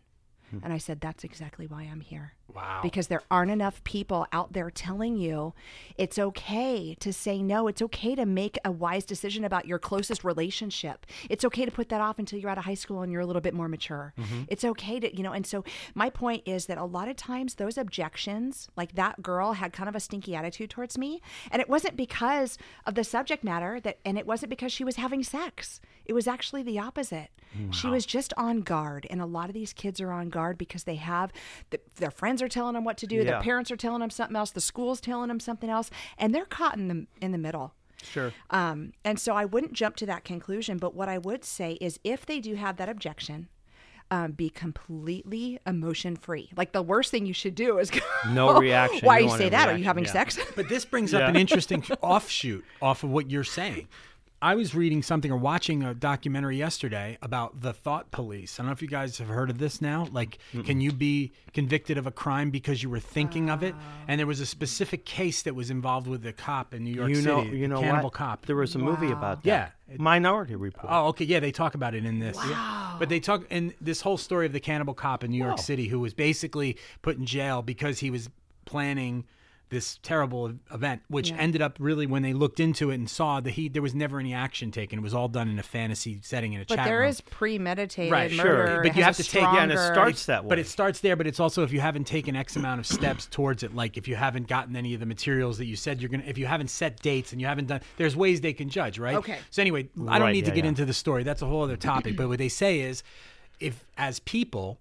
And I said, that's exactly why I'm here. Wow. Because there aren't enough people out there telling you it's okay to say no. It's okay to make a wise decision about your closest relationship. It's okay to put that off until you're out of high school and you're a little bit more mature. Mm-hmm. It's okay to, you know, and so my point is that a lot of times those objections, like that girl had kind of a stinky attitude towards me. And it wasn't because of the subject matter that, and it wasn't because she was having sex. It was actually the opposite. Wow. She was just on guard. And a lot of these kids are on guard because they have, the, their friends are telling them what to do. Yeah. Their parents are telling them something else. The school's telling them something else. And they're caught in the, in the middle. Sure. Um, and so I wouldn't jump to that conclusion. But what I would say is if they do have that objection, Um, be completely emotion free. Like the worst thing you should do is go, no reaction. Why you you want say a that? reaction. Are you having yeah. sex? But this brings up Yeah. an interesting offshoot off of what you're saying. I was reading something or watching a documentary yesterday about the thought police. I don't know if you guys have heard of this now. Like, Mm-mm. can you be convicted of a crime because you were thinking oh. of it? And there was a specific case that was involved with a cop in New York you know, City, you know cannibal what? cop. There was a wow. movie about that. Yeah. Minority Report. Oh, okay. Yeah, they talk about it in this. Wow. Yeah. But they talk in this whole story of the cannibal cop in New York Whoa. City who was basically put in jail because he was planning this terrible event, which Yeah. ended up really when they looked into it and saw that he there was never any action taken. It was all done in a fantasy setting in a But chat there room. is premeditated Right, sure. murder. But It you has have a to take- yeah, and it stronger- starts that way. But it starts there, but it's also if you haven't taken X amount of steps towards it, like if you haven't gotten any of the materials that you said you're going to, if you haven't set dates and you haven't done, there's ways they can judge, right? Okay. So anyway, I don't Right, need to yeah, get yeah. into the story. That's a whole other topic. But what they say is if as people,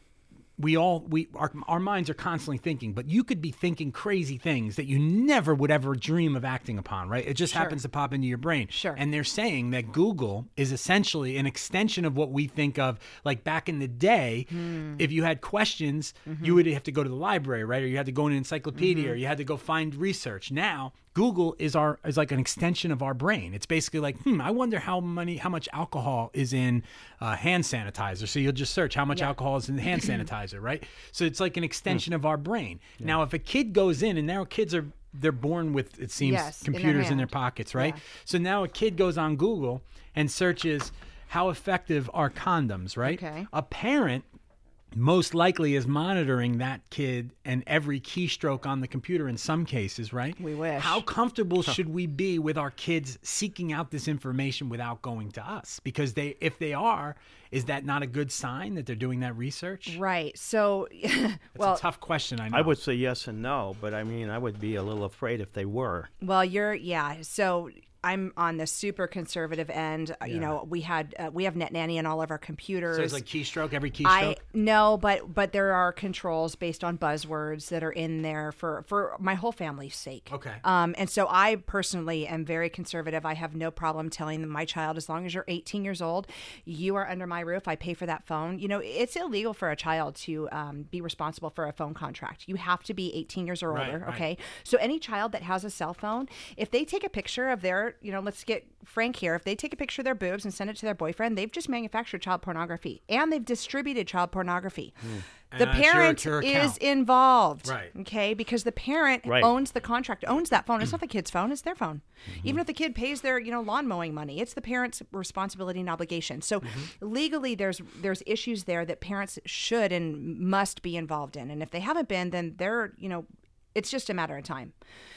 we all we our, our minds are constantly thinking, but you could be thinking crazy things that you never would ever dream of acting upon, right? It just Sure. happens to pop into your brain. Sure. And they're saying that Google is essentially an extension of what we think of, like back in the day, Hmm. if you had questions, Mm-hmm. you would have to go to the library, right? Or you had to go in an encyclopedia, Mm-hmm. or you had to go find research. Now, Google is our is like an extension of our brain. It's basically like, hmm, I wonder how many how much alcohol is in uh, hand sanitizer. So you'll just search how much Yeah. alcohol is in hand sanitizer, right? So it's like an extension of our brain. Now, if a kid goes in, and now kids are they're born with, it seems, Yes, in their computers in their hand. pockets, right? Yeah. So now a kid goes on Google and searches how effective are condoms, right? Okay. A parent most likely is monitoring that kid and every keystroke on the computer in some cases, right? We wish. How comfortable should we be with our kids seeking out this information without going to us? Because they, if they are, is that not a good sign that they're doing that research? Right. So, It's well, a tough question, I know. I would say yes and no, but I mean, I would be a little afraid if they were. well, you're yeah. So I'm on the super conservative end. Uh You know, we had uh, we have Net Nanny on all of our computers. So it's like keystroke, every keystroke? I no, but but there are controls based on buzzwords that are in there for for my whole family's sake. Okay. Um, and so I personally am very conservative. I have no problem telling them, my child, as long as you're eighteen years old, you are under my roof. I pay for that phone. You know, it's illegal for a child to um, be responsible for a phone contract. You have to be eighteen years or Right, older. right. Okay. So any child that has a cell phone, if they take a picture of their, you know, let's get frank here. If they take a picture of their boobs and send it to their boyfriend, they've just manufactured child pornography and they've distributed child pornorography. The And it's your- parent it's your is account. involved. Right. Okay. Because the parent Right. owns the contract, owns that phone. It's not the kid's phone, it's their phone. Even if the kid pays their, you know, lawn mowing money, it's the parent's responsibility and obligation. So legally there's there's issues there that parents should and must be involved in. And if they haven't been, then they're, you know, it's just a matter of time.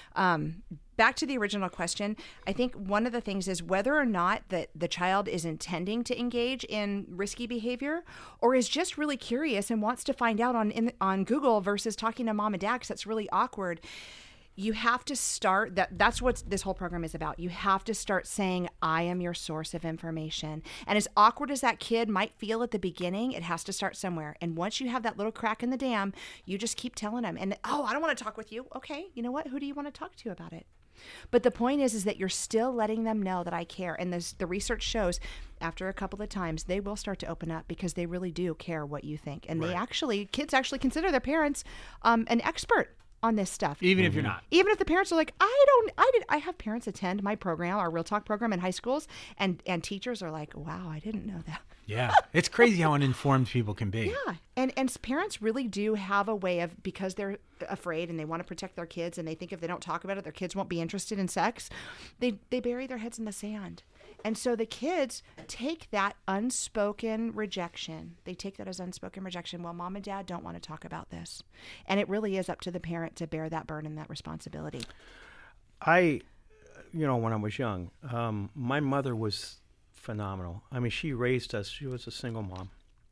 Um, back to the original question, I think one of the things is whether or not that the child is intending to engage in risky behavior or is just really curious and wants to find out on in, on Google versus talking to mom and dad, because that's really awkward. You have to start that. That's what this whole program is about. You have to start saying, I am your source of information. And as awkward as that kid might feel at the beginning, it has to start somewhere. And once you have that little crack in the dam, you just keep telling them. And, oh, I don't want to talk with you. Okay, you know what? Who do you want to talk to about it? But the point is, is that you're still letting them know that I care. And this, the research shows after a couple of times, they will start to open up because they really do care what you think. And they actually, kids actually consider their parents um, an expert on this stuff. Even if you're not. Even if the parents are like, I don't, I did, I have parents attend my program, our Real Talk program in high schools, and and teachers are like, wow, I didn't know that. Yeah. It's crazy how uninformed people can be. Yeah. And and s- parents really do have a way of, because they're afraid and they want to protect their kids and they think if they don't talk about it, their kids won't be interested in sex. They they bury their heads in the sand. And so the kids take that unspoken rejection. They take that as unspoken rejection. Well, mom and dad don't want to talk about this. And it really is up to the parent to bear that burden, that responsibility. I, you know, when I was young, um, my mother was phenomenal. I mean, she raised us. She was a single mom,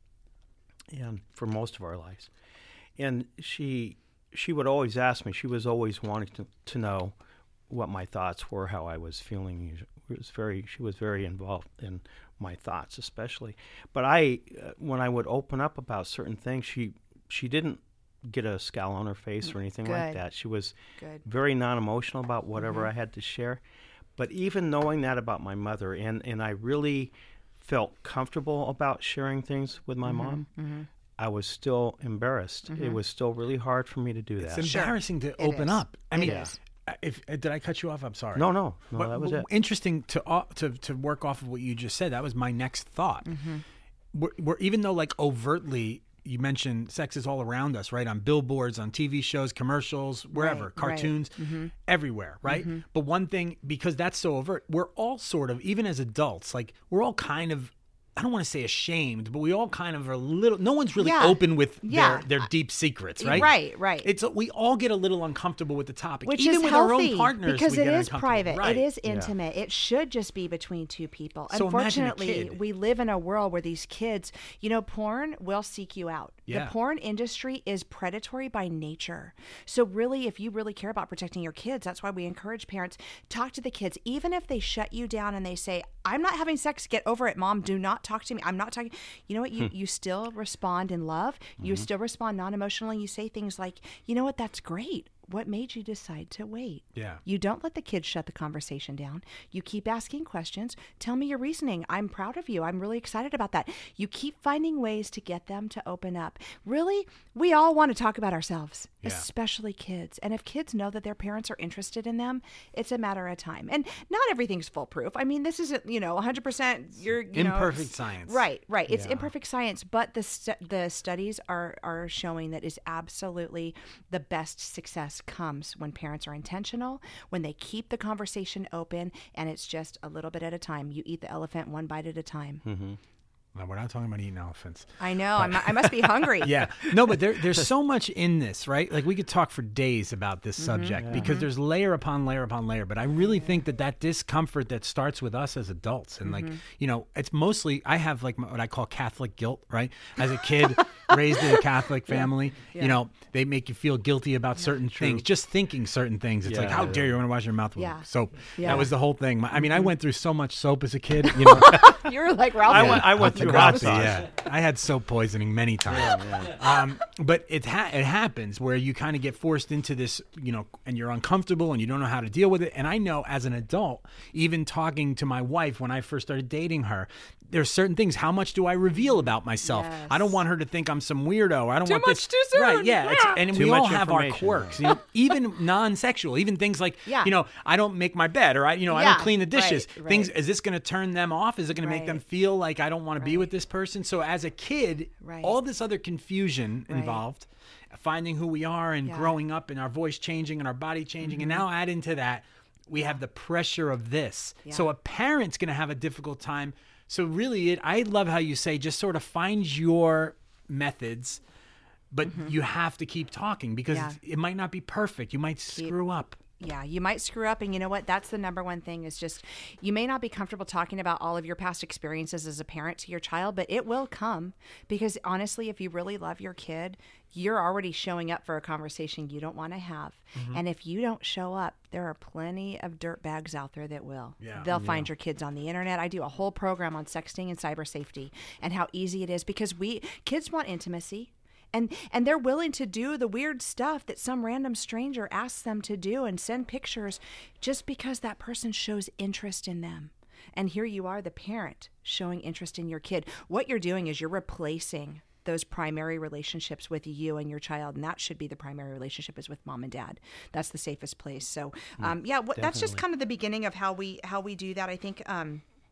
and for most of our lives, and she she would always ask me. She was always wanting to, to know what my thoughts were, how I was feeling. It was very. She was very involved in my thoughts, especially. But I, uh, when I would open up about certain things, she she didn't get a scowl on her face or anything like Good. that. She was Good. very non-emotional about whatever I had to share. But even knowing that about my mother, and, and I really felt comfortable about sharing things with my mom, I was still embarrassed. It was still really hard for me to do that. It's embarrassing to It open is. up. I It mean, is. if uh, did I cut you off? I'm sorry. No, no, no, But- that was but it. Interesting to uh, to to work off of what you just said. That was my next thought. Mm-hmm. We're, we're even though like overtly you mentioned sex is all around us, right? On billboards, on T V shows, commercials, wherever, Right, right. cartoons, everywhere, right? But one thing, because that's so overt, we're all sort of, even as adults, like we're all kind of, I don't want to say ashamed, but we all kind of are a little, no one's really Yeah. open with Yeah. their, their deep secrets, right? Right, right. It's we all get a little uncomfortable with the topic, Which even is with healthy our own partners. because we it get is uncomfortable. private. Right. It is intimate. It should just be between two people. So imagine a Unfortunately, kid. we live in a world where these kids, you know, porn will seek you out. Yeah. The porn industry is predatory by nature. So really, if you really care about protecting your kids, that's why we encourage parents, talk to the kids. Even if they shut you down and they say, I'm not having sex, get over it, mom, do not talk to me. I'm not talking. You know what? You, you still respond in love. You still respond non-emotionally. You say things like, you know what? That's great. What made you decide to wait? Yeah. You don't let the kids shut the conversation down. You keep asking questions. Tell me your reasoning. I'm proud of you. I'm really excited about that. You keep finding ways to get them to open up. Really, we all want to talk about ourselves, Yeah. especially kids. And if kids know that their parents are interested in them, it's a matter of time. And not everything's foolproof. I mean, this isn't, you know, one hundred percent you're, you know, Imperfect it's- science. Right, right. It's Yeah. imperfect science, but the stu- the studies are are showing that is absolutely the best success comes when parents are intentional, when they keep the conversation open, and it's just a little bit at a time. You eat the elephant one bite at a time. No, we're not talking about eating elephants. I know. I'm, I must be hungry. Yeah. No, but there, there's so much in this, right? Like we could talk for days about this subject because there's layer upon layer upon layer. But I really think that that discomfort that starts with us as adults and like, you know, it's mostly, I have like what I call Catholic guilt, right? As a kid raised in a Catholic family, you know, they make you feel guilty about certain things, just thinking certain things. It's like, Yeah, how yeah. dare you want to wash your mouth with Yeah. soap? Yeah. That was the whole thing. My- I mean, I went through so much soap as a kid, you know. You're like Ralph. I went, I went through hot Ralphie, sauce. yeah. I had soap poisoning many times. Um, but it ha- it happens where you kind of get forced into this, you know, and you're uncomfortable and you don't know how to deal with it. And I know as an adult, even talking to my wife when I first started dating her, there's certain things. How much do I reveal about myself? Yes. I don't want her to think I'm some weirdo. I don't Too want much this. too soon. Right? Yeah. It's, and Too we all much have our information. quirks, you know, even non-sexual, even things like, Yeah. you know, I don't make my bed, or I, you know, I Yeah, don't clean the dishes. right, right. Things. Is this going to turn them off? Is it going to make them Right. feel like I don't want to be Right. with this person? So as a kid, Right. all this other confusion Right. involved, finding who we are and Yeah. Mm-hmm. growing up and our voice changing and our body changing, and now add into that, we have the pressure of this. Yeah. So a parent's going to have a difficult time. So really, it, I love how you say just sort of find your methods, but you have to keep talking because Mm-hmm. Yeah. it might not be perfect. You might screw up. Yeah, you might screw up, and you know what? That's the number one thing is just you may not be comfortable talking about all of your past experiences as a parent to your child, but it will come because honestly, if you really love your kid, you're already showing up for a conversation you don't want to have. And if you don't show up, there are plenty of dirt bags out there that will. Yeah. They'll find your kids on the internet. I do a whole program on sexting and cyber safety and how easy it is because we kids want intimacy. And and they're willing to do the weird stuff that some random stranger asks them to do and send pictures just because that person shows interest in them. And here you are, the parent, showing interest in your kid. What you're doing is you're replacing those primary relationships with you and your child, and that should be the primary relationship is with mom and dad. That's the safest place. So, um, yeah, what, that's just kind of the beginning of how we how we do that. I think. Um,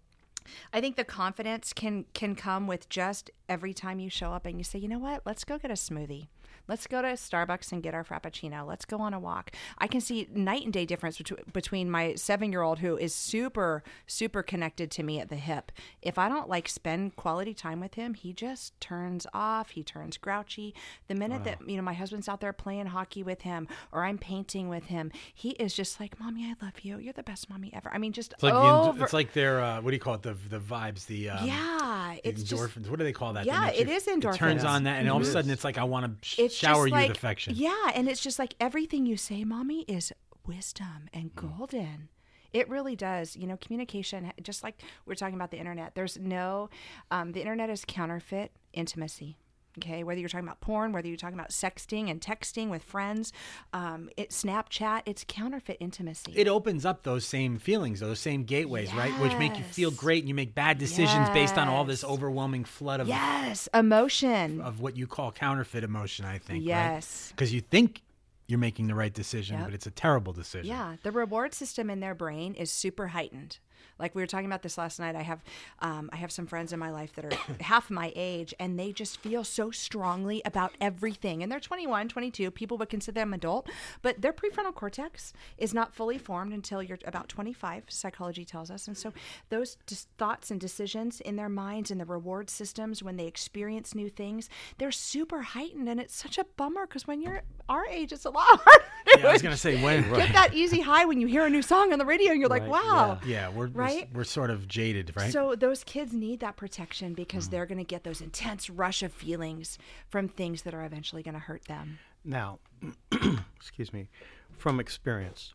I think the confidence can can come with just every time you show up and you say, you know what, let's go get a smoothie. Let's go to Starbucks and get our Frappuccino. Let's go on a walk. I can see night and day difference between, between my seven-year-old who is super, super connected to me at the hip. If I don't like spend quality time with him, he just turns off. He turns grouchy. The minute wow. that, you know, my husband's out there playing hockey with him or I'm painting with him, he is just like, Mommy, I love you. You're the best mommy ever. I mean, just it's like over. The, it's like their, uh, what do you call it? The the vibes, the um, yeah, the it's endorphins. Just, what do they call that? Yeah, that it you, is endorphins. It turns on that, and all of a It sudden, is. it's like I want to sh- It's shower just you like, with affection. Yeah, and it's just like everything you say, Mommy, is wisdom and golden. It really does. You know, communication, just like we're talking about the internet, there's no, um, the internet is counterfeit intimacy. Okay, whether you're talking about porn, whether you're talking about sexting and texting with friends, um, it Snapchat, it's counterfeit intimacy. It opens up those same feelings, those same gateways, yes. right? Which make you feel great, and you make bad decisions yes. based on all this overwhelming flood of yes, emotion of what you call counterfeit emotion. I think, yes, because right? you think you're making the right decision, yep. but it's a terrible decision. Yeah, the reward system in their brain is super heightened. Like we were talking about this last night. I have, um, I have some friends in my life that are half my age, and they just feel so strongly about everything. And they're twenty-one, twenty-two. People would consider them adult, but their prefrontal cortex is not fully formed until you're about twenty-five. Psychology tells us, and so those just thoughts and decisions in their minds and the reward systems when they experience new things, they're super heightened, and it's such a bummer because when you're our age, it's a lot harder. Yeah, I was gonna say when get that easy high when you hear a new song on the radio, and you're Right, like, wow. Yeah, yeah we're, Right? we're we're sort of jaded, right? So those kids need that protection because mm. they're going to get those intense rush of feelings from things that are eventually going to hurt them. Now, excuse me, from experience,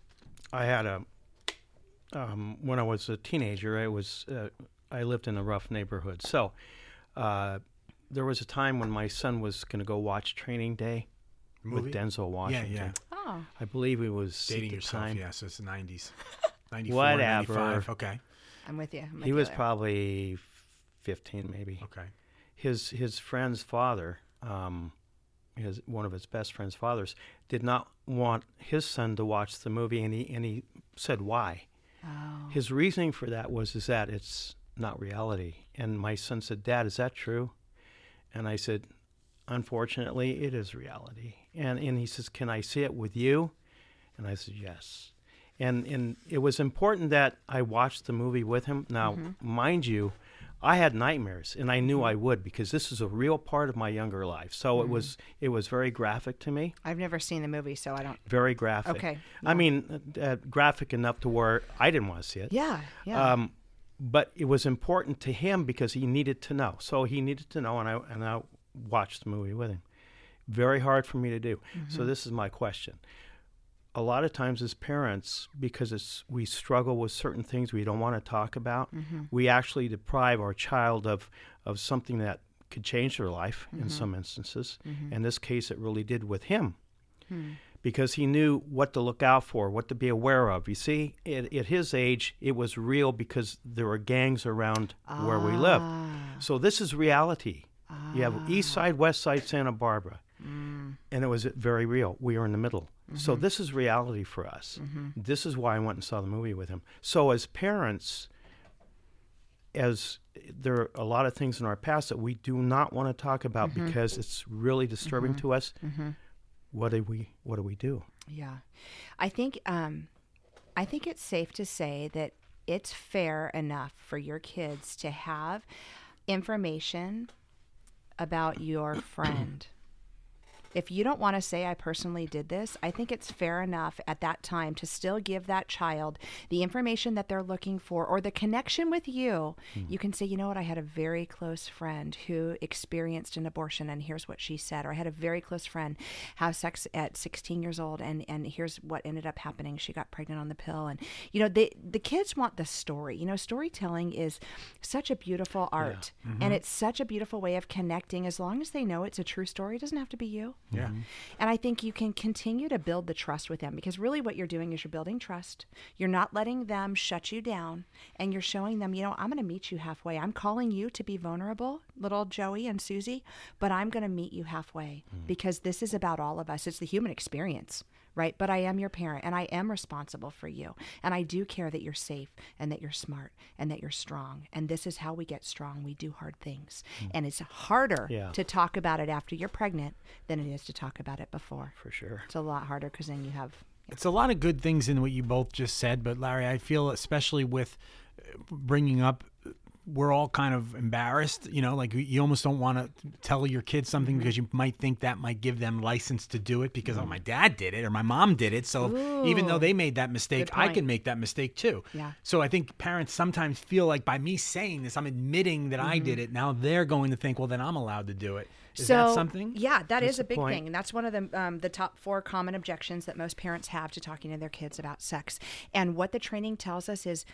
I had a um, when I was a teenager, I was uh, I lived in a rough neighborhood. So uh, there was a time when my son was going to go watch Training Day Movie? with Denzel Washington. Yeah, yeah. Oh, I believe it was Dating at the yourself, time. yeah. So it's the nineties, ninety-four, Whatever. ninety-five. Okay, I'm with you. I'm with He you was there. probably fifteen, maybe. okay. His his friend's father, um, his one of his best friend's fathers, did not want his son to watch the movie, and he and he said why. Oh. His reasoning for that was is that it's not reality. And my son said, "Dad, is that true?" And I said, "Unfortunately, it is reality." And and he says, "Can I see it with you?" And I said, "Yes." And and it was important that I watched the movie with him. Now, mm-hmm. mind you, I had nightmares, and I knew I would because this is a real part of my younger life. So mm-hmm. it was it was very graphic to me. I've never seen the movie, so I don't. Very graphic. Okay. I Yeah. mean, uh, graphic enough to where I didn't want to see it. Yeah, yeah. Um, but it was important to him because he needed to know. So he needed to know, and I and I watched the movie with him. Very hard for me to do. Mm-hmm. So this is my question. A lot of times as parents, because it's, we struggle with certain things we don't want to talk about, mm-hmm. we actually deprive our child of, of something that could change their life mm-hmm. in some instances. Mm-hmm. In this case, it really did with him. Mm-hmm. Because he knew what to look out for, what to be aware of. You see, at, at his age, it was real because there were gangs around ah. where we live. So this is reality. Ah. You have East Side, West Side, Santa Barbara. Mm. And it was very real. We were in the middle. Mm-hmm. So this is reality for us. Mm-hmm. This is why I went and saw the movie with him. So as parents, as there are a lot of things in our past that we do not want to talk about mm-hmm. because it's really disturbing mm-hmm. to us, mm-hmm. what do we what do we do? Yeah. I think um, I think it's safe to say that it's fair enough for your kids to have information about your friend. If you don't want to say I personally did this, I think it's fair enough at that time to still give that child the information that they're looking for or the connection with you. Mm. You can say, you know what, I had a very close friend who experienced an abortion and here's what she said. Or I had a very close friend have sex at sixteen years old and, and here's what ended up happening. She got pregnant on the pill. And, you know, they, the kids want the story. You know, storytelling is such a beautiful art yeah. mm-hmm. and it's such a beautiful way of connecting. As long as they know it's a true story, it doesn't have to be you. Yeah. And I think you can continue to build the trust with them because really what you're doing is you're building trust. You're not letting them shut you down and you're showing them, you know, I'm going to meet you halfway. I'm calling you to be vulnerable, little Joey and Susie, but I'm going to meet you halfway mm. because this is about all of us. It's the human experience, right? But I am your parent and I am responsible for you. And I do care that you're safe and that you're smart and that you're strong. And this is how we get strong. We do hard things. Mm. And it's harder yeah. to talk about it after you're pregnant than it is to talk about it before. For sure. It's a lot harder because then you have... Yeah. It's a lot of good things in what you both just said, but Larry, I feel especially with bringing up, we're all kind of embarrassed, you know, like you almost don't want to tell your kids something because you might think that might give them license to do it because, oh, my dad did it or my mom did it. So Ooh, even though they made that mistake, I can make that mistake too. Yeah. So I think parents sometimes feel like by me saying this, I'm admitting that mm-hmm. I did it. Now they're going to think, well, then I'm allowed to do it. Is so, that something? Yeah, that That's is a big point. thing. And that's one of the um, the top four common objections that most parents have to talking to their kids about sex. And what the training tells us is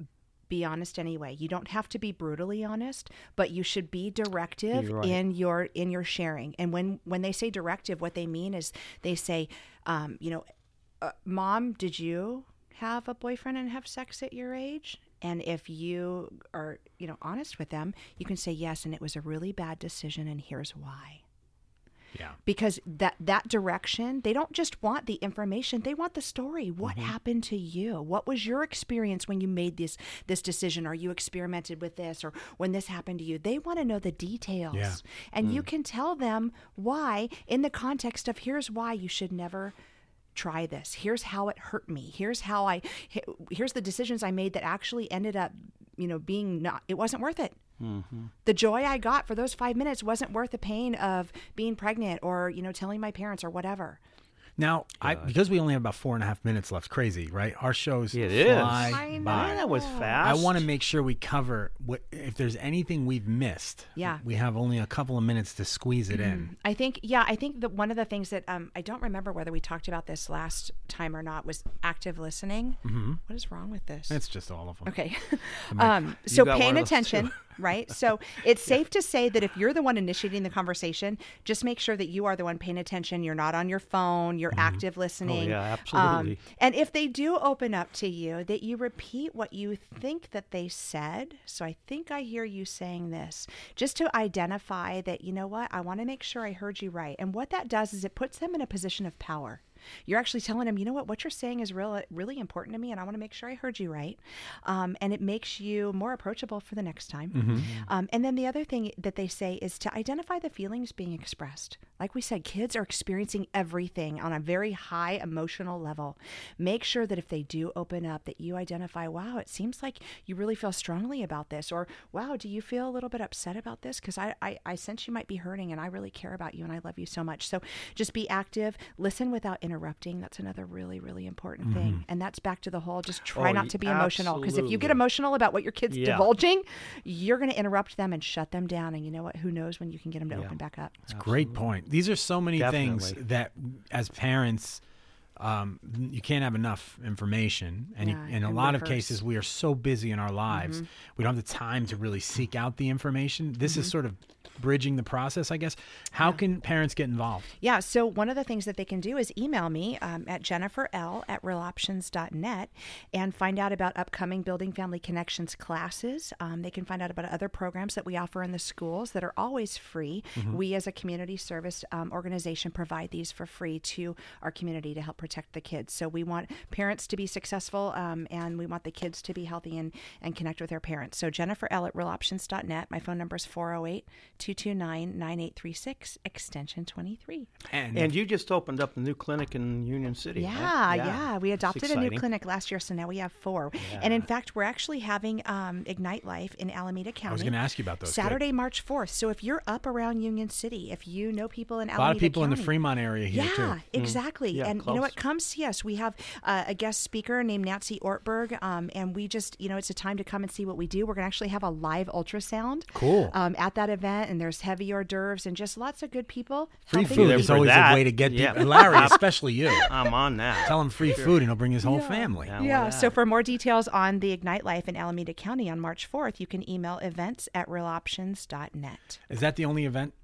be honest anyway. You don't have to be brutally honest, but you should be directive You're right. in your in your sharing. And when when they say directive, what they mean is they say, um, you know, uh, Mom, did you have a boyfriend and have sex at your age? And if you are, you know, honest with them, you can say yes, and it was a really bad decision, and here's why. Yeah. Because that that direction, they don't just want the information, they want the story. What Mm-hmm. happened to you? What was your experience when you made this this decision, or you experimented with this, or when this happened to you? They want to know the details. Yeah. And mm. you can tell them why in the context of here's why you should never try this. Here's how it hurt me. Here's how I here's the decisions I made that actually ended up, you know, being not it wasn't worth it. Mm-hmm. The joy I got for those five minutes wasn't worth the pain of being pregnant or, you know, telling my parents or whatever. Now, I, because we only have about four and a half minutes left, crazy, right? Our shows It is. fly I know. by. Man, that was I fast. I want to make sure we cover what if there's anything we've missed. Yeah. We have only a couple of minutes to squeeze it in. I think, yeah, I think that one of the things that um, I don't remember whether we talked about this last time or not was active listening. Mm-hmm. What is wrong with this? It's just all of them. Okay. um, so got paying one of those attention, too. right? So it's safe to say that if you're the one initiating the conversation, just make sure that you are the one paying attention. You're not on your phone. You're active listening. Oh, yeah, absolutely. Um, and if they do open up to you, that you repeat what you think that they said. So I think I hear you saying this, just to identify that, you know what, I want to make sure I heard you right. And what that does is it puts them in a position of power. You're actually telling them, you know what, what you're saying is real, really important to me, and I want to make sure I heard you right. Um, and it makes you more approachable for the next time. Mm-hmm. Um, and then the other thing that they say is to identify the feelings being expressed. Like we said, kids are experiencing everything on a very high emotional level. Make sure that if they do open up, that you identify, wow, it seems like you really feel strongly about this. Or, wow, do you feel a little bit upset about this? Because I, I, I sense you might be hurting, and I really care about you, and I love you so much. So just be active. Listen without interrupting. That's another really, really important mm-hmm. thing. And that's back to the whole, just try Oh, not to be emotional. Because if you get absolutely. emotional about what your kid's Yeah. divulging, you're going to interrupt them and shut them down. And you know what? Who knows when you can get them to Yeah. open back up. Great point. These are so many things Definitely. that, as parents, um, you can't have enough information. And Yeah, you, in a and lot of rehearse. cases, we are so busy in our lives, Mm-hmm. we don't have the time to really seek out the information. This Mm-hmm. is sort of bridging the process, I guess. How can parents get involved? Yeah, so one of the things that they can do is email me um, at jennifer l at real options dot net and find out about upcoming Building Family Connections classes. Um, they can find out about other programs that we offer in the schools that are always free. Mm-hmm. We as a community service um, organization provide these for free to our community to help protect the kids. So we want parents to be successful um, and we want the kids to be healthy and, and connect with their parents. So jennifer l at real options dot net. My phone number is four oh eight, two two nine, nine eight three six, extension twenty-three. And, And you just opened up a new clinic in Union City. Yeah, right? yeah. We It's adopted a new exciting. clinic last year, so now we have four. And in fact, we're actually having um, Ignite Life in Alameda County. I was going to ask you about those. Good. Saturday, March fourth. So if you're up around Union City, if you know people in A Alameda lot of people County, in the Fremont area here, yeah, too. exactly. Yeah, and you know close. what? Come see us. We have uh, a guest speaker named Nancy Ortberg, um, and we just, you know, it's a time to come and see what we do. We're going to actually have a live ultrasound Cool. um, at that event, and there's heavy hors d'oeuvres and just lots of good people. Free helping food there is for always that. a way to get Yeah. people. Larry, especially you. I'm on that. Tell him free food and he'll bring his whole Yeah. family. Down with Yeah, that. so for more details on the Ignite Life in Alameda County on March fourth, you can email events at real options dot net. Is that the only event?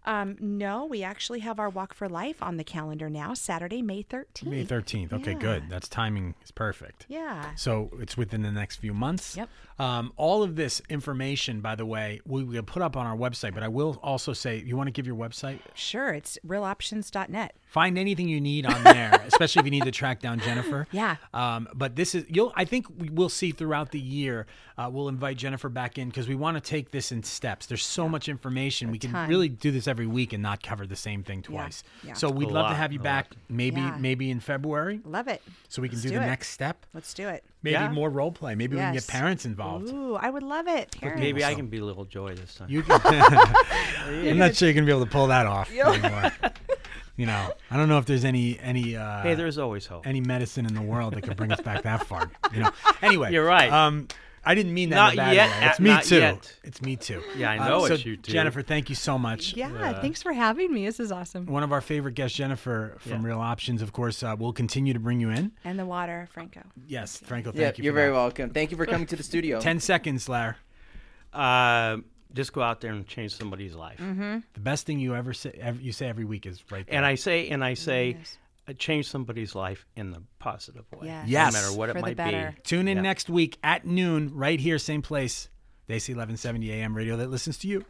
Um, no, we actually have our Walk for Life on the calendar now, Saturday, May thirteenth. May thirteenth. Okay, Yeah. good. That's timing is perfect. Yeah. So it's within the next few months. Yep. Um, all of this information, by the way, we will put up on our website, but I will also say, you want to give your website? Sure. It's real options dot net. Find anything you need on there, especially if you need to track down Jennifer. Yeah. Um, but this is, you'll, I think we will see throughout the year, uh, we'll invite Jennifer back in because we want to take this in steps. There's so much information. We can ton. really do this every week and not cover the same thing twice. Yeah. So we'd A love to lot, have you a back maybe, Yeah. maybe in February Love it. so we can Let's do do the it. next step. Let's do it. Maybe Yeah. more role play. Maybe we can get Yes. parents involved. Ooh, I would love it. Parents. Maybe I can be Little Joy this time. You can, I'm not sure you're gonna be able to pull that off anymore. You know, I don't know if there's any any uh, hey, there's always hope. any medicine in the world that could bring us back that far. You know. Anyway, You're right. Um, I didn't mean that Not in a bad yet, way. It's uh, me not too. yet. It's me too. Yeah, I Uh, know so it's you too. Jennifer, thank you so much. Yeah, thanks for having me. This is awesome. One of our favorite guests, Jennifer from Yeah. Real Options, of course, uh, will continue to bring you in. And the water, Franco. Yes, Franco, thank Yeah, you. you're for very that. welcome. Thank you for coming to the studio. Ten seconds, Lar. Uh, just go out there and change somebody's life. Mm-hmm. The best thing you ever say, ever, you say every week is right there. And I say, and I say, Yes. uh, change somebody's life in the positive way. Yes. Yes. No matter what For it the might better. be. Tune in Yeah. next week at noon, right here, same place. Daisy eleven seventy A M radio that listens to you.